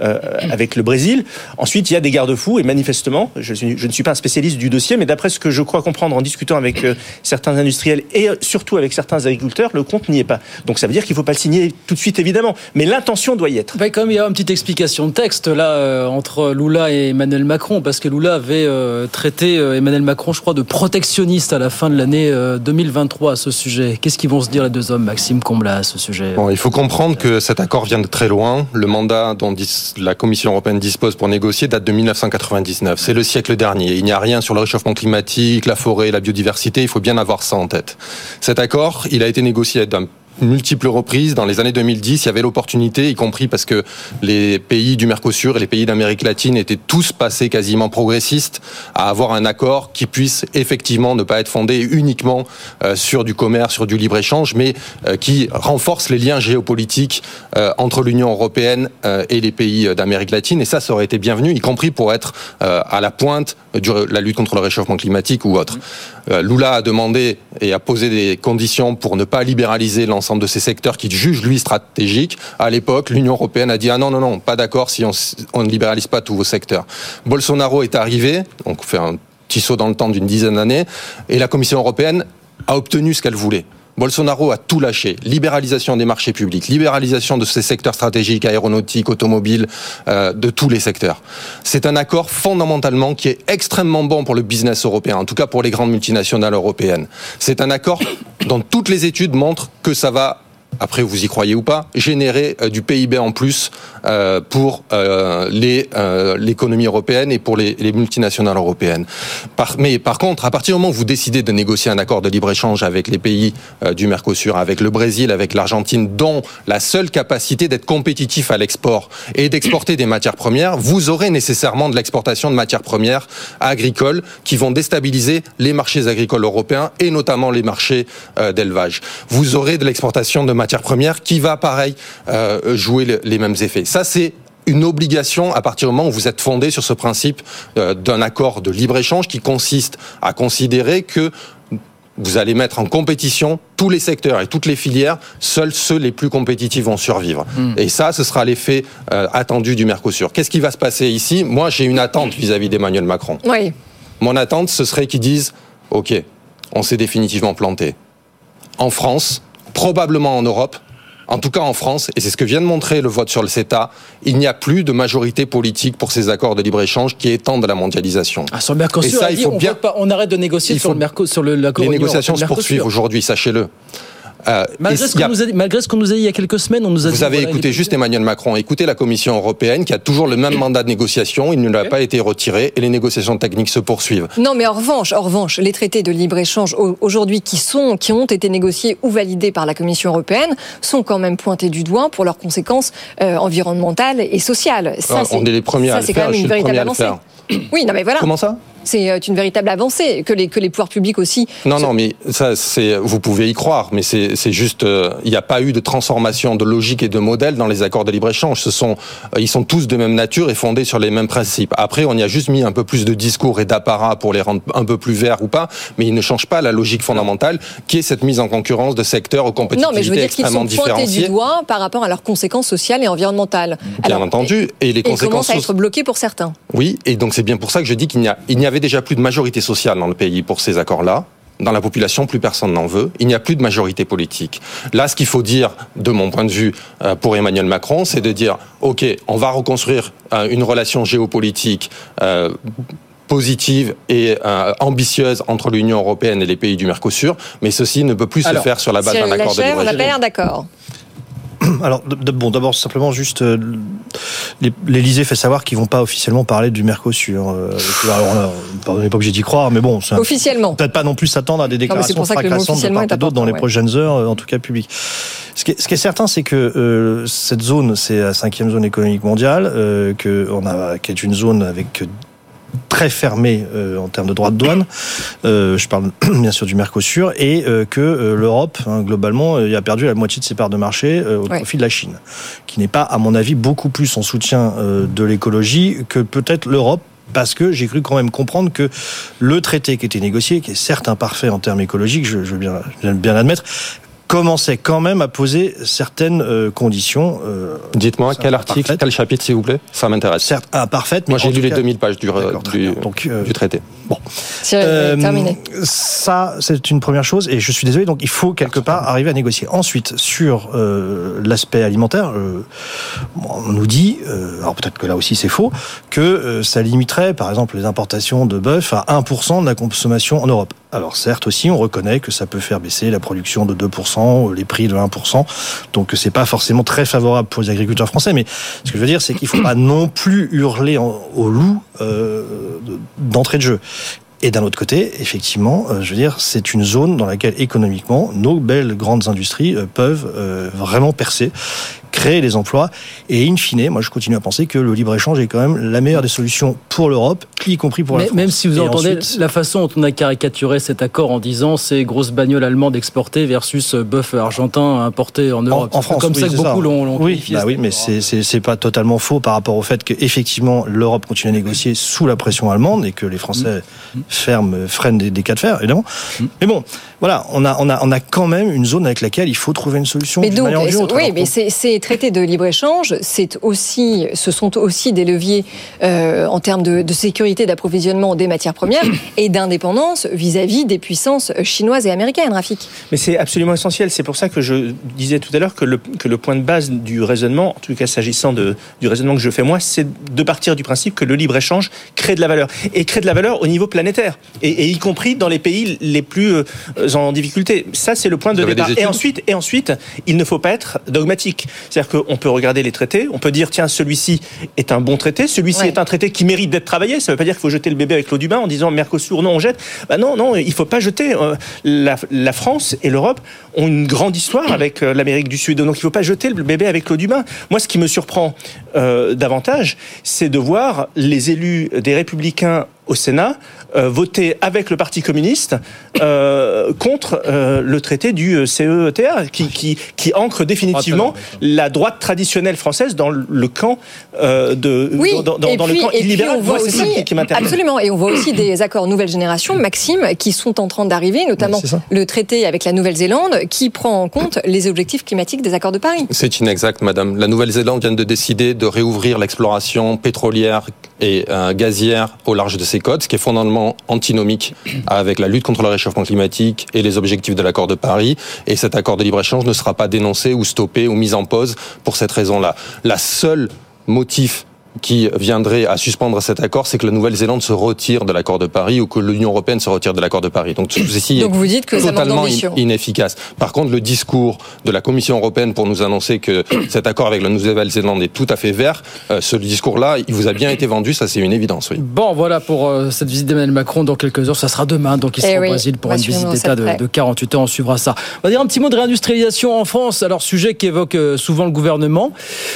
le Brésil. Ensuite, il y a des garde-fous et manifestement, je ne suis pas un spécialiste du dossier, mais d'après ce que je crois comprendre en discutant avec certains industriels et surtout avec certains agriculteurs, le compte n'y est pas. Donc ça veut dire qu'il ne faut pas le signer tout de suite, évidemment. Mais l'intention doit y être. Comme il y a une petite explication de texte là entre Lula et Emmanuel Macron, parce que Lula avait traité Emmanuel Macron, je crois, de protectionniste à la fin de l'année 2023 à ce sujet. Qu'est-ce qu'ils vont se dire les deux hommes, Maxime Combe, à ce sujet ? Il faut comprendre que cet accord vient de très loin. Le mandat dont la Commission européenne dispose pour négocier date de 1999. C'est le siècle dernier. Il n'y a rien sur le réchauffement climatique, la forêt, la biodiversité. Il faut bien avoir ça en tête. Cet accord, il a été négocié multiples reprises, dans les années 2010, il y avait l'opportunité, y compris parce que les pays du Mercosur et les pays d'Amérique latine étaient tous passés quasiment progressistes, à avoir un accord qui puisse effectivement ne pas être fondé uniquement sur du commerce, sur du libre-échange, mais qui renforce les liens géopolitiques entre l'Union européenne et les pays d'Amérique latine. Et ça aurait été bienvenu, y compris pour être à la pointe de la lutte contre le réchauffement climatique ou autre. Lula a demandé et a posé des conditions pour ne pas libéraliser l'ensemble de ces secteurs qu'il juge, lui, stratégiques. À l'époque, l'Union européenne a dit « Ah non, pas d'accord si on ne libéralise pas tous vos secteurs ». Bolsonaro est arrivé, donc on fait un petit saut dans le temps d'une dizaine d'années, et la Commission européenne a obtenu ce qu'elle voulait. Bolsonaro a tout lâché. Libéralisation des marchés publics, libéralisation de ces secteurs stratégiques, aéronautiques, automobiles, de tous les secteurs. C'est un accord fondamentalement qui est extrêmement bon pour le business européen, en tout cas pour les grandes multinationales européennes. C'est un accord dont toutes les études montrent que ça va, après vous y croyez ou pas, générer du PIB en plus pour l'économie européenne et pour les multinationales européennes. Mais par contre, à partir du moment où vous décidez de négocier un accord de libre-échange avec les pays du Mercosur, avec le Brésil, avec l'Argentine, dont la seule capacité d'être compétitif à l'export et d'exporter des matières premières, vous aurez nécessairement de l'exportation de matières premières agricoles qui vont déstabiliser les marchés agricoles européens et notamment les marchés d'élevage. Vous aurez de l'exportation de matières premières qui va, pareil, jouer les mêmes effets. Ça, c'est une obligation à partir du moment où vous êtes fondé sur ce principe d'un accord de libre-échange qui consiste à considérer que vous allez mettre en compétition tous les secteurs et toutes les filières, seuls ceux les plus compétitifs vont survivre. Et ça, ce sera l'effet attendu du Mercosur. Qu'est-ce qui va se passer ici ? Moi, j'ai une attente vis-à-vis d'Emmanuel Macron. Oui. Mon attente, ce serait qu'ils disent « Ok, on s'est définitivement planté. » En France, probablement en Europe, en tout cas en France, et c'est ce que vient de montrer le vote sur le CETA, il n'y a plus de majorité politique pour ces accords de libre-échange qui étendent la mondialisation. Sur le Mercosur, et ça, il faut bien... on arrête de négocier sur l'accord. Les négociations se poursuivent aujourd'hui, sachez-le. Malgré ce qu'on nous a dit il y a quelques semaines, on nous a dit... Vous avez écouté juste Emmanuel Macron, écoutez la Commission européenne qui a toujours le même mandat de négociation, il ne l'a pas été retiré et les négociations techniques se poursuivent. Non, mais en revanche, les traités de libre-échange aujourd'hui qui ont été négociés ou validés par la Commission européenne sont quand même pointés du doigt pour leurs conséquences environnementales et sociales. Ça, on est les premiers à le faire, je suis le premier à le faire. Oui, non mais voilà. Comment ça ? C'est une véritable avancée que les pouvoirs publics aussi. Non, mais ça, vous pouvez y croire, mais c'est juste, il n'y a pas eu de transformation de logique et de modèle dans les accords de libre-échange. Ils sont tous de même nature et fondés sur les mêmes principes. Après, on y a juste mis un peu plus de discours et d'apparat pour les rendre un peu plus verts ou pas, mais ils ne changent pas la logique fondamentale, qui est cette mise en concurrence de secteurs aux compétitivités extrêmement différenciées. Non, mais je veux dire qu'ils sont pointés du doigt par rapport à leurs conséquences sociales et environnementales. Bien entendu, et les conséquences commencent à être bloquées pour certains. Oui, et donc c'est bien pour ça que je dis qu'il n'y avait déjà plus de majorité sociale dans le pays pour ces accords-là. Dans la population, plus personne n'en veut. Il n'y a plus de majorité politique. Là, ce qu'il faut dire, de mon point de vue, pour Emmanuel Macron, c'est de dire, OK, on va reconstruire une relation géopolitique positive et ambitieuse entre l'Union européenne et les pays du Mercosur, mais ceci ne peut plus se faire sur la base d'un accord de libre-échange. On n'a pas l'air d'accord. Alors, d'abord, simplement, juste, l'Élysée fait savoir qu'ils vont pas officiellement parler du Mercosur. Alors là, on n'est pas obligé d'y croire, mais bon. Officiellement. Peut-être pas non plus s'attendre à des déclarations fracassantes de part et d'autre dans les prochaines heures, en tout cas publiques. Ce qui est certain, c'est que cette zone, c'est la 5e zone économique mondiale, qui est une zone avec très fermé en termes de droits de douane. Je parle bien sûr du Mercosur, et que l'Europe, globalement, a perdu la moitié de ses parts de marché au profit de la Chine, qui n'est pas, à mon avis, beaucoup plus en soutien de l'écologie que peut-être l'Europe. Parce que j'ai cru quand même comprendre que le traité qui était négocié, qui est certes imparfait en termes écologiques, je veux bien l'admettre, commençait quand même à poser certaines conditions. Dites-moi, quel article, quel chapitre, s'il vous plaît ? Ça m'intéresse. Certes, imparfaite. Moi, j'ai lu les 2000 pages du traité. Bon. Terminé. Ça, c'est une première chose, et je suis désolé, donc il faut quelque part arriver à négocier. Ensuite, sur l'aspect alimentaire, on nous dit, alors peut-être que là aussi c'est faux, que ça limiterait, par exemple, les importations de bœuf à 1% de la consommation en Europe. Alors certes aussi, on reconnaît que ça peut faire baisser la production de 2%, les prix de 1%, donc c'est pas forcément très favorable pour les agriculteurs français, mais ce que je veux dire, c'est qu'il faut pas non plus hurler au loup d'entrée de jeu. Et d'un autre côté, effectivement, c'est une zone dans laquelle économiquement, nos belles grandes industries peuvent vraiment percer, créer des emplois. Et in fine, moi je continue à penser que le libre-échange est quand même la meilleure des solutions pour l'Europe, y compris pour la France. Même si vous entendez ensuite, la façon dont on a caricaturé cet accord en disant c'est grosse bagnole allemande exportée versus bœuf argentin importé en Europe. En France, comme oui, ça que beaucoup l'ont qualifié. Oui, mais c'est pas totalement faux par rapport au fait qu'effectivement l'Europe continue à négocier sous la pression allemande et que les Français freinent des cas de fer, évidemment. Mais bon, voilà, on a quand même une zone avec laquelle il faut trouver une solution. Mais donc, oui, mais ces traités de libre-échange, ce sont aussi des leviers en termes de sécurité d'approvisionnement des matières premières et d'indépendance vis-à-vis des puissances chinoises et américaines, Rafik. Mais c'est absolument essentiel. C'est pour ça que je disais tout à l'heure que le point de base du raisonnement, en tout cas s'agissant du raisonnement que je fais moi, c'est de partir du principe que le libre-échange crée de la valeur. Et crée de la valeur au niveau planétaire. Et y compris dans les pays les plus en difficulté. Ça, c'est le point de départ. Et ensuite, il ne faut pas être dogmatique. C'est-à-dire qu'on peut regarder les traités, on peut dire, tiens, celui-ci est un bon traité, celui-ci est un traité qui mérite d'être travaillé. Ça ne veut pas dire qu'il faut jeter le bébé avec l'eau du bain en disant Mercosur, non, on jette. Non, il ne faut pas jeter. La France et l'Europe ont une grande histoire avec l'Amérique du Sud. Donc, il ne faut pas jeter le bébé avec l'eau du bain. Moi, ce qui me surprend davantage, c'est de voir les élus des Républicains au Sénat voter avec le Parti communiste contre le traité du CETA qui ancre définitivement la droite traditionnelle française dans le camp dans le camp illibéral. Moi, c'est ça qui m'intéresse. Absolument, et on voit aussi des accords nouvelle génération, Maxime, qui sont en train d'arriver, notamment le traité avec la Nouvelle-Zélande, qui prend en compte les objectifs climatiques des accords de Paris. C'est inexact, madame. La Nouvelle-Zélande vient de décider de réouvrir l'exploration pétrolière et gazière au large de ses côtes, ce qui est fondamentalement antinomique avec la lutte contre le réchauffement climatique et les objectifs de l'accord de Paris. Et cet accord de libre-échange ne sera pas dénoncé ou stoppé ou mis en pause pour cette raison-là. La seule motif qui viendrait à suspendre cet accord, c'est que la Nouvelle-Zélande se retire de l'accord de Paris ou que l'Union européenne se retire de l'accord de Paris. Donc ceci vous dites que est totalement inefficace. Par contre, le discours de la Commission européenne pour nous annoncer que cet accord avec la Nouvelle-Zélande est tout à fait vert, ce discours-là, il vous a bien été vendu, ça c'est une évidence. Oui. Bon, voilà pour cette visite d'Emmanuel Macron dans quelques heures. Ça sera demain, donc il sera au Brésil pour une visite d'État de 48 heures. On suivra ça. On va dire un petit mot de réindustrialisation en France. Alors, sujet qu'évoque souvent le gouvernement.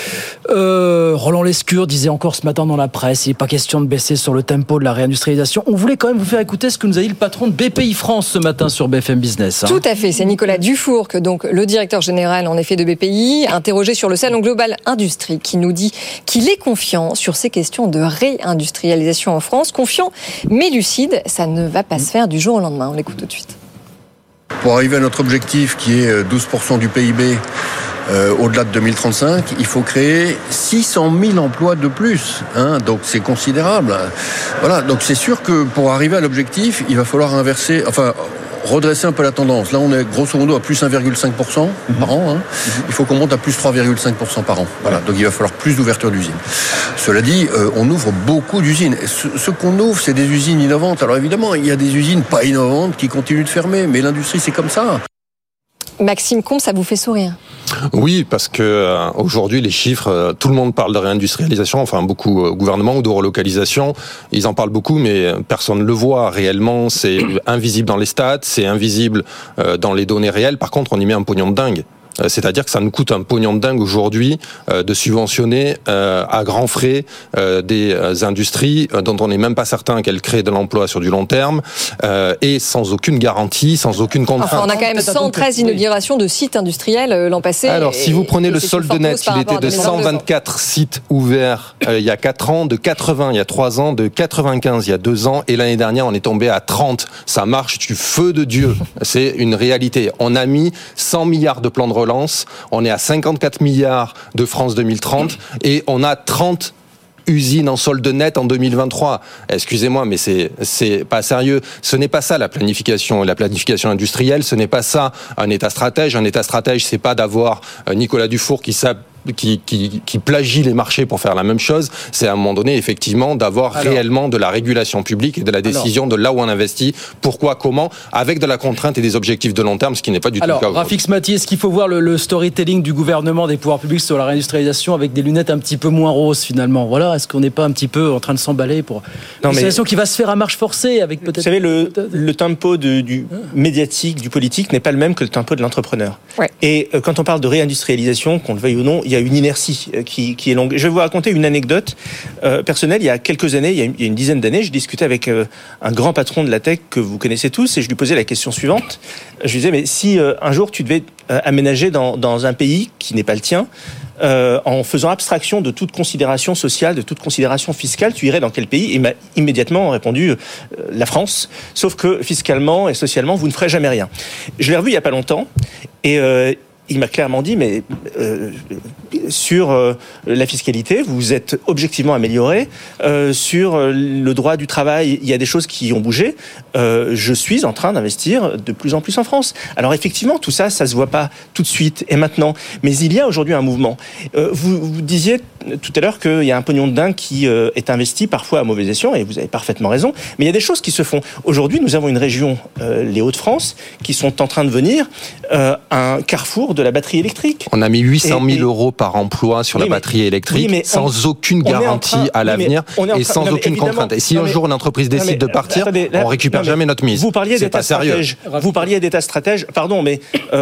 Roland Lescure disait encore ce matin dans la presse, il n'est pas question de baisser sur le tempo de la réindustrialisation. On voulait quand même vous faire écouter ce que nous a dit le patron de BPI France ce matin sur BFM Business. Tout à fait, c'est Nicolas Dufourcq, donc le directeur général en effet de BPI, interrogé sur le salon Global Industrie, qui nous dit qu'il est confiant sur ces questions de réindustrialisation en France. Confiant, mais lucide, ça ne va pas se faire du jour au lendemain. On l'écoute tout de suite. Pour arriver à notre objectif qui est 12% du PIB au-delà de 2035, il faut créer 600 000 emplois de plus. Donc c'est considérable. Voilà, donc c'est sûr que pour arriver à l'objectif, il va falloir redresser un peu la tendance. Là, on est grosso modo à plus 1,5% par an. Il faut qu'on monte à plus 3,5% par an. Voilà, donc il va falloir plus d'ouverture d'usines. Cela dit, on ouvre beaucoup d'usines. Ce qu'on ouvre, c'est des usines innovantes. Alors évidemment, il y a des usines pas innovantes qui continuent de fermer, mais l'industrie, c'est comme ça. Maxime Combe, ça vous fait sourire? Oui, parce que aujourd'hui les chiffres, tout le monde parle de réindustrialisation, enfin beaucoup au gouvernement ou de relocalisation, ils en parlent beaucoup, mais personne ne le voit réellement. C'est invisible dans les stats, c'est invisible dans les données réelles. Par contre, on y met un pognon de dingue. C'est-à-dire que ça nous coûte un pognon de dingue aujourd'hui de subventionner à grands frais des industries dont on n'est même pas certain qu'elles créent de l'emploi sur du long terme et sans aucune garantie, sans aucune contrainte. Enfin, on a quand même 113 inaugurations de sites industriels l'an passé. Alors, si vous prenez le solde net, il était de 124 sites ouverts il y a 4 ans, de 80 il y a 3 ans, de 95 il y a 2 ans, et l'année dernière on est tombé à 30. Ça marche du feu de Dieu. C'est une réalité. On a mis 100 milliards de plans de relance, on est à 54 milliards de France 2030 et on a 30 usines en solde net en 2023. Excusez-moi, mais c'est pas sérieux. Ce n'est pas ça la planification industrielle, ce n'est pas ça un État stratège. Un État stratège, c'est pas d'avoir Nicolas Dufourcq qui qui plagient les marchés pour faire la même chose. C'est à un moment donné, effectivement, d'avoir réellement de la régulation publique et de la décision de là où on investit, pourquoi, comment, avec de la contrainte et des objectifs de long terme, ce qui n'est pas du tout le cas. Rafik Smati, est-ce qu'il faut voir le storytelling du gouvernement, des pouvoirs publics sur la réindustrialisation avec des lunettes un petit peu moins roses finalement? Voilà, est-ce qu'on n'est pas un petit peu en train de s'emballer pour une situation qui va se faire à marche forcée avec peut-être... Vous savez, le tempo du médiatique, du politique n'est pas le même que le tempo de l'entrepreneur. Ouais. Et quand on parle de réindustrialisation, qu'on le veuille ou non, il y a une inertie qui est longue. Je vais vous raconter une anecdote personnelle. Il y a quelques années, il y a une dizaine d'années, je discutais avec un grand patron de la tech que vous connaissez tous et je lui posais la question suivante. Je lui disais, mais si un jour tu devais aménager dans un pays qui n'est pas le tien, en faisant abstraction de toute considération sociale, de toute considération fiscale, tu irais dans quel pays? Il m'a immédiatement répondu la France, sauf que fiscalement et socialement, vous ne ferez jamais rien. Je l'ai revu il n'y a pas longtemps et il m'a clairement dit, mais sur la fiscalité, vous vous êtes objectivement amélioré. Sur le droit du travail, il y a des choses qui ont bougé. Je suis en train d'investir de plus en plus en France. Alors effectivement, tout ça, ça se voit pas tout de suite et maintenant. Mais il y a aujourd'hui un mouvement. Vous disiez tout à l'heure qu'il y a un pognon de dingue qui est investi parfois à mauvais escient, et vous avez parfaitement raison. Mais il y a des choses qui se font. Aujourd'hui, nous avons une région, les Hauts-de-France, qui sont en train de devenir un carrefour de la batterie électrique. On a mis 800 000 euros par emploi sur la batterie électrique, sans aucune garantie à l'avenir et sans aucune contrainte. Et si un jour une entreprise décide de partir, on récupère jamais notre mise. Vous parliez d'état stratège. Vous parliez d'état stratège. Pardon, mais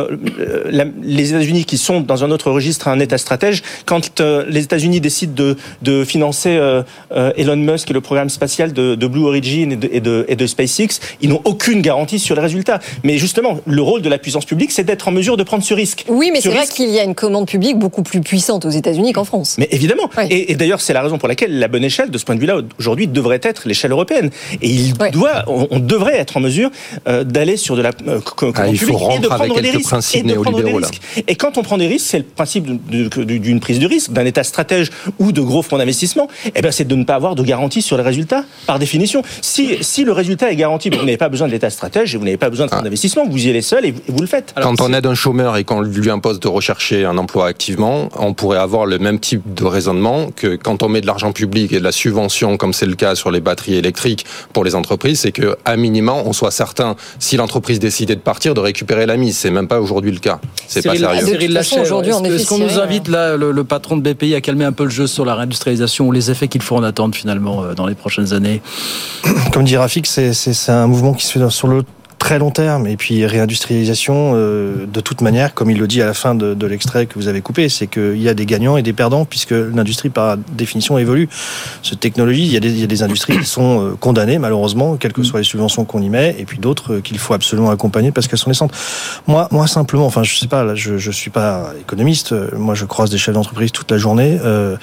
les États-Unis, qui sont dans un autre registre, un état stratège, quand les États-Unis décident de financer Elon Musk et le programme spatial de Blue Origin et de SpaceX, ils n'ont aucune garantie sur les résultats. Mais justement, le rôle de la puissance publique, c'est d'être en mesure de prendre ce risque. Oui, mais c'est vrai qu'il y a une commande publique beaucoup plus puissante aux États-Unis qu'en France. Mais évidemment. Oui. Et d'ailleurs, c'est la raison pour laquelle la bonne échelle, de ce point de vue-là, aujourd'hui, devrait être l'échelle européenne. Et on devrait être en mesure d'aller sur de la commande publique et de prendre des risques. Et quand on prend des risques, c'est le principe d'une prise de risque, d'un état stratège ou de gros fonds d'investissement, c'est de ne pas avoir de garantie sur les résultats, par définition. Si le résultat est garanti, vous n'avez pas besoin de l'état stratège et vous n'avez pas besoin de fonds d'investissement, vous y allez seul et vous le faites. Alors, quand on aide un chômeur et qu'on lui impose de rechercher un emploi activement, on pourrait avoir le même type de raisonnement que quand on met de l'argent public et de la subvention, comme c'est le cas sur les batteries électriques pour les entreprises, c'est qu'à minima, on soit certain, si l'entreprise décidait de partir, de récupérer la mise. C'est même pas aujourd'hui le cas. C'est pas sérieux. Cyril Lachèvre, est-ce qu'on nous invite là, le patron de BPI, à calmer un peu le jeu sur la réindustrialisation ou les effets qu'il faut en attendre finalement dans les prochaines années? Comme dit Rafik, c'est un mouvement qui se fait sur le très long terme, et puis réindustrialisation de toute manière, comme il le dit à la fin de l'extrait que vous avez coupé, c'est qu'il y a des gagnants et des perdants, puisque l'industrie par définition évolue. Cette technologie, il y a des industries qui sont condamnées malheureusement, quelles que soient les subventions qu'on y met, et puis d'autres qu'il faut absolument accompagner parce qu'elles sont naissantes. Moi simplement, enfin je sais pas, là, je suis pas économiste, moi je croise des chefs d'entreprise toute la journée.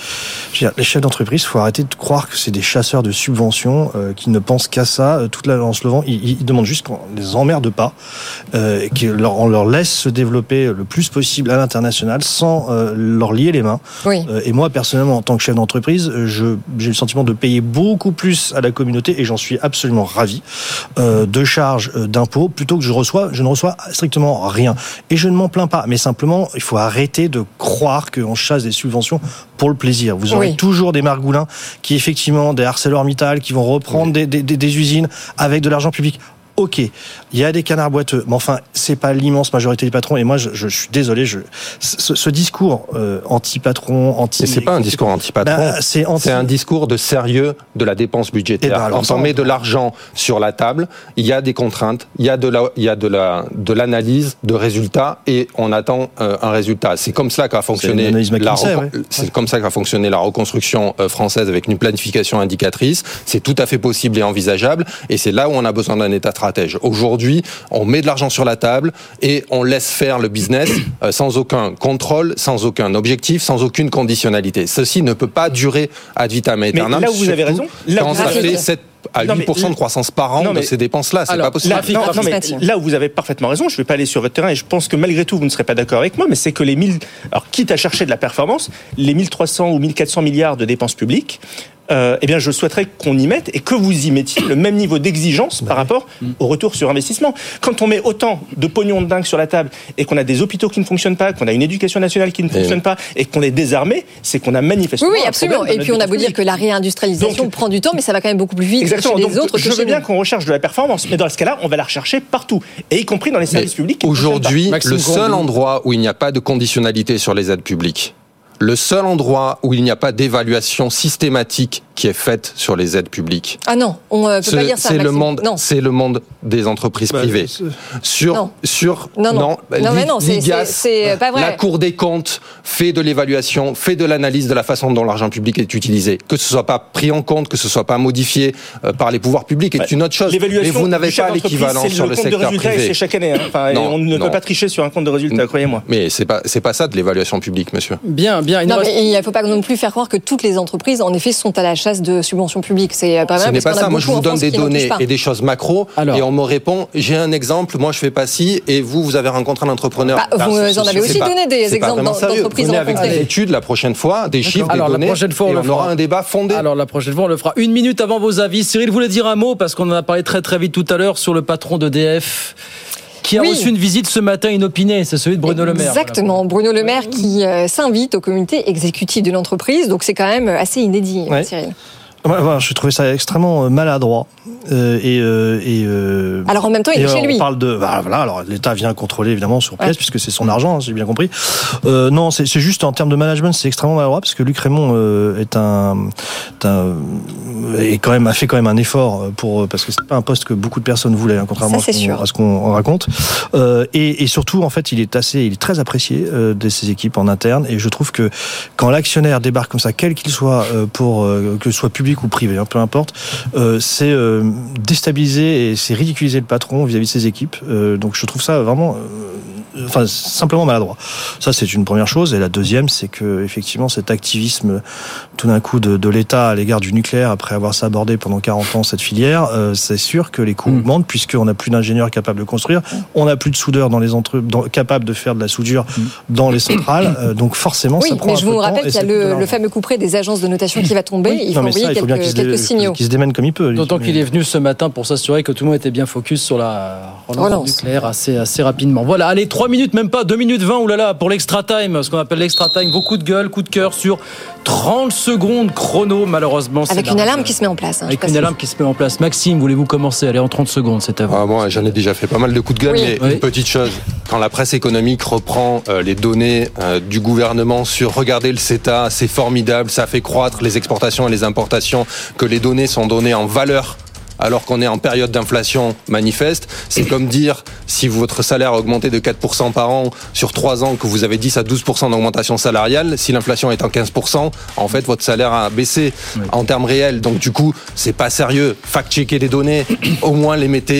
Les chefs d'entreprise, faut arrêter de croire que c'est des chasseurs de subventions qui ne pensent qu'à ça en se levant. Ils demandent juste qu'on les emmerde pas, qu'on leur laisse se développer le plus possible à l'international sans leur lier les mains. Oui. Et moi, personnellement, en tant que chef d'entreprise, j'ai le sentiment de payer beaucoup plus à la communauté, et j'en suis absolument ravi, de charges d'impôts, plutôt que je ne reçois strictement rien. Et je ne m'en plains pas, mais simplement, il faut arrêter de croire qu'on chasse des subventions pour le plaisir. Vous aurez toujours des margoulins qui, effectivement, des ArcelorMittal, qui vont reprendre des usines avec de l'argent public. Ok, il y a des canards boiteux, mais enfin, c'est pas l'immense majorité des patrons. Et moi, je suis désolé, ce discours anti-patron, Mais c'est pas un discours anti-patron. C'est un discours de sérieux de la dépense budgétaire. Quand on met de l'argent sur la table, il y a des contraintes, il y a de l'analyse de résultats, et on attend un résultat. C'est comme ça qu'a fonctionné la reconstruction française avec une planification indicatrice. C'est tout à fait possible et envisageable, et c'est là où on a besoin d'un état stratège. Aujourd'hui, on met de l'argent sur la table et on laisse faire le business sans aucun contrôle, sans aucun objectif, sans aucune conditionnalité. Ceci ne peut pas durer ad vitam aeternam. Mais là où vous avez raison, quand ça fait 7 à 8% de croissance par an de ces dépenses-là, c'est pas possible. Là où vous avez parfaitement raison, je ne vais pas aller sur votre terrain, et je pense que malgré tout, vous ne serez pas d'accord avec moi, mais c'est que quitte à chercher de la performance, les 1300 ou 1400 milliards de dépenses publiques, eh bien, je souhaiterais qu'on y mette et que vous y mettiez le même niveau d'exigence par rapport au retour sur investissement. Quand on met autant de pognon de dingue sur la table et qu'on a des hôpitaux qui ne fonctionnent pas, qu'on a une éducation nationale qui ne fonctionne pas et qu'on est désarmé, c'est qu'on a manifestement oui, absolument. Et puis on a beau dire que la réindustrialisation prend du temps, mais ça va quand même beaucoup plus vite exactement. chez les Donc, autres que je chez veux bien nous. qu'on recherche de la performance, mais dans ce cas-là, on va la rechercher partout, et y compris dans les services publics. Aujourd'hui, Maxime le seul Condu. endroit où il n'y a pas de conditionnalité sur les aides publiques, le seul endroit où il n'y a pas d'évaluation systématique qui est faite sur les aides publiques. Ah non, on peut pas dire ça. C'est le Maxime. monde, Non. c'est le monde des entreprises privées. Non, mais non, c'est pas vrai. La Cour des comptes fait de l'évaluation, fait de l'analyse de la façon dont l'argent public est utilisé. Que ce soit pas pris en compte, que ce soit pas modifié par les pouvoirs publics est une autre chose. Mais vous n'avez pas l'équivalent sur le secteur privé. C'est chaque année. On ne peut pas tricher sur un compte de résultats, croyez-moi. Mais c'est pas ça de l'évaluation publique, monsieur. Bien. Non, mais il ne faut pas non plus faire croire que toutes les entreprises, en effet, sont à la chasse de subventions publiques. C'est pas vrai. Ce n'est pas ça. Moi, je vous donne des données et des des choses macro, et on me répond, j'ai un exemple, moi je fais pas ci, et vous avez rencontré un entrepreneur. Vous en avez aussi donné des exemples d'entreprises rencontrées. Avec des rencontrées. études la prochaine fois, des chiffres, des données, la prochaine fois, on aura un débat fondé. Alors la prochaine fois, on le fera. 1 minute avant vos avis. Cyril voulait dire un mot, parce qu'on en a parlé très très vite tout à l'heure sur le patron d'EDF, qui a reçu une visite ce matin inopinée, c'est celui de Bruno Le Maire. Exactement, Bruno Le Maire qui s'invite au comité exécutif de l'entreprise, donc c'est quand même assez inédit, Cyril. Je trouvais ça extrêmement maladroit. Alors en même temps, il est chez lui. On parle de alors l'État vient contrôler évidemment sur pièce puisque c'est son argent, j'ai bien compris. Non, c'est juste en termes de management, c'est extrêmement maladroit parce que Luc Rémont a fait quand même un effort parce que c'est pas un poste que beaucoup de personnes voulaient, contrairement à ce qu'on raconte. Et surtout, en fait, il est très apprécié de ses équipes en interne. Et je trouve que quand l'actionnaire débarque comme ça, quel qu'il soit, que ce soit public ou privé, peu importe, c'est déstabiliser et c'est ridiculiser le patron vis-à-vis de ses équipes. Donc je trouve ça vraiment simplement maladroit. Ça, c'est une première chose. Et la deuxième, c'est que effectivement cet activisme tout d'un coup de l'État à l'égard du nucléaire, après avoir sabordé pendant 40 ans cette filière, c'est sûr que les coûts augmentent puisqu'on n'a plus d'ingénieurs capables de construire, on n'a plus de soudeurs capables de faire de la soudure dans les centrales. Donc forcément, ça prend un peu de temps. Oui, mais je vous rappelle qu'il y a le fameux couperet des agences de notation qui va tomber. Il faut envoyer quelques signaux. Qu'il se démène comme il peut. D'autant qu'il est venu ce matin pour s'assurer que tout le monde était bien focus sur la relance nucléaire assez rapidement. Voilà, allez, 3 minutes, même pas, 2 minutes 20, oulala, pour l'extra time, ce qu'on appelle l'extra time, vos coups de gueule, coups de cœur sur 30 secondes chrono, malheureusement. Avec une alarme qui se met en place. Avec une alarme qui se met en place. Maxime, voulez-vous commencer? Allez, en 30 secondes, c'est à vous. Moi, j'en ai déjà fait pas mal de coups de gueule, mais une petite chose. Quand la presse économique reprend les données du gouvernement sur regardez le CETA, c'est formidable, ça fait croître les exportations et les importations, que les données sont données en valeur, alors qu'on est en période d'inflation manifeste, c'est comme dire, si votre salaire a augmenté de 4% par an sur 3 ans, que vous avez 10 à 12% d'augmentation salariale, si l'inflation est en 15%, en fait, votre salaire a baissé en termes réels. Donc, du coup, c'est pas sérieux. Fact-checker les données, au moins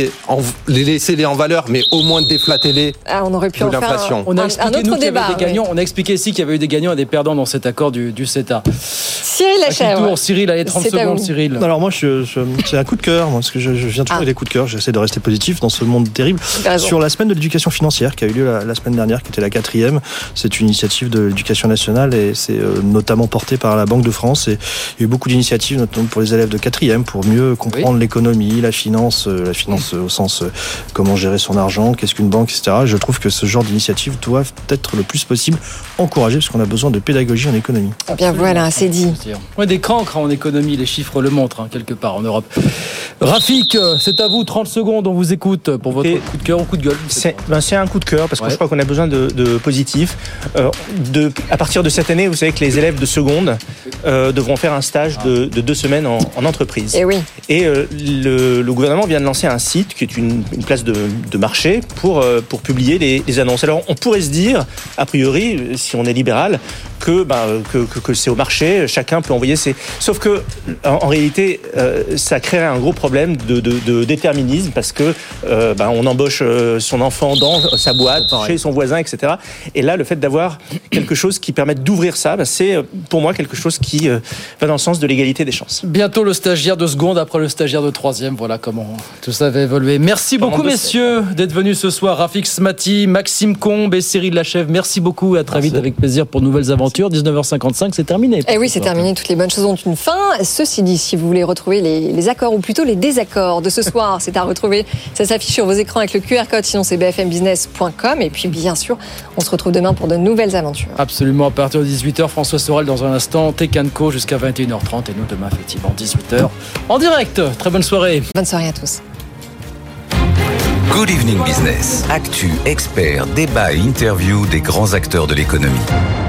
laissez-les en valeur, mais au moins déflatez-les on aurait pu de en faire l'inflation. On a expliqué, nous, qu'il y avait des gagnants. On a expliqué ici qu'il y avait eu des gagnants et des perdants dans cet accord du CETA. Cyril Lachèvre. Cyril, allez, 30 secondes, Cyril. Alors moi, c'est un coup de cœur, parce que je viens toujours avec des coups de cœur, j'essaie de rester positif dans ce monde terrible. Sur la semaine de l'éducation financière qui a eu lieu la semaine dernière, qui était la 4e, c'est une initiative de l'éducation nationale et c'est notamment porté par la Banque de France. Et il y a eu beaucoup d'initiatives, notamment pour les élèves de 4e, pour mieux comprendre l'économie, la finance au sens comment gérer son argent, qu'est-ce qu'une banque, etc. Je trouve que ce genre d'initiatives doivent être le plus possible encouragées parce qu'on a besoin de pédagogie en économie. Bien voilà, c'est dit. On est des cancres en économie, les chiffres le montrent quelque part en Europe. Rafik, c'est à vous, 30 secondes, on vous écoute pour votre coup de cœur ou coup de gueule. C'est un coup de cœur parce que je crois qu'on a besoin de positif. À partir de cette année, vous savez que les élèves de seconde devront faire un stage de 2 semaines en entreprise. Et oui. Et le gouvernement vient de lancer un site qui est une place de marché pour publier les annonces. Alors on pourrait se dire, a priori, si on est libéral, que c'est au marché, chacun peut envoyer ses... Sauf que, en réalité, ça créerait un gros problème problème de déterminisme parce que on embauche son enfant dans sa boîte, chez son voisin, etc. Et là, le fait d'avoir quelque chose qui permette d'ouvrir ça, c'est pour moi quelque chose qui va dans le sens de l'égalité des chances. Bientôt le stagiaire de seconde après le stagiaire de troisième. Voilà comment tout ça va évoluer. Merci beaucoup, messieurs, d'être venus ce soir. Rafik Smati, Maxime Combe et Cyril Lachèvre. Merci beaucoup et à très vite avec plaisir pour de nouvelles aventures. 19h55, c'est terminé. Et oui, c'est terminé. Toutes les bonnes choses ont une fin. Ceci dit, si vous voulez retrouver les accords ou plutôt les désaccords de ce soir, c'est à retrouver. Ça s'affiche sur vos écrans avec le QR code. Sinon, c'est bfmbusiness.com. Et puis, bien sûr, on se retrouve demain pour de nouvelles aventures. Absolument. À partir de 18h, François Sorel dans un instant. Tech & Co jusqu'à 21h30. Et nous, demain, effectivement, 18h en direct. Très bonne soirée. Bonne soirée à tous. Good Evening Business. Actu, experts, débat et interview des grands acteurs de l'économie.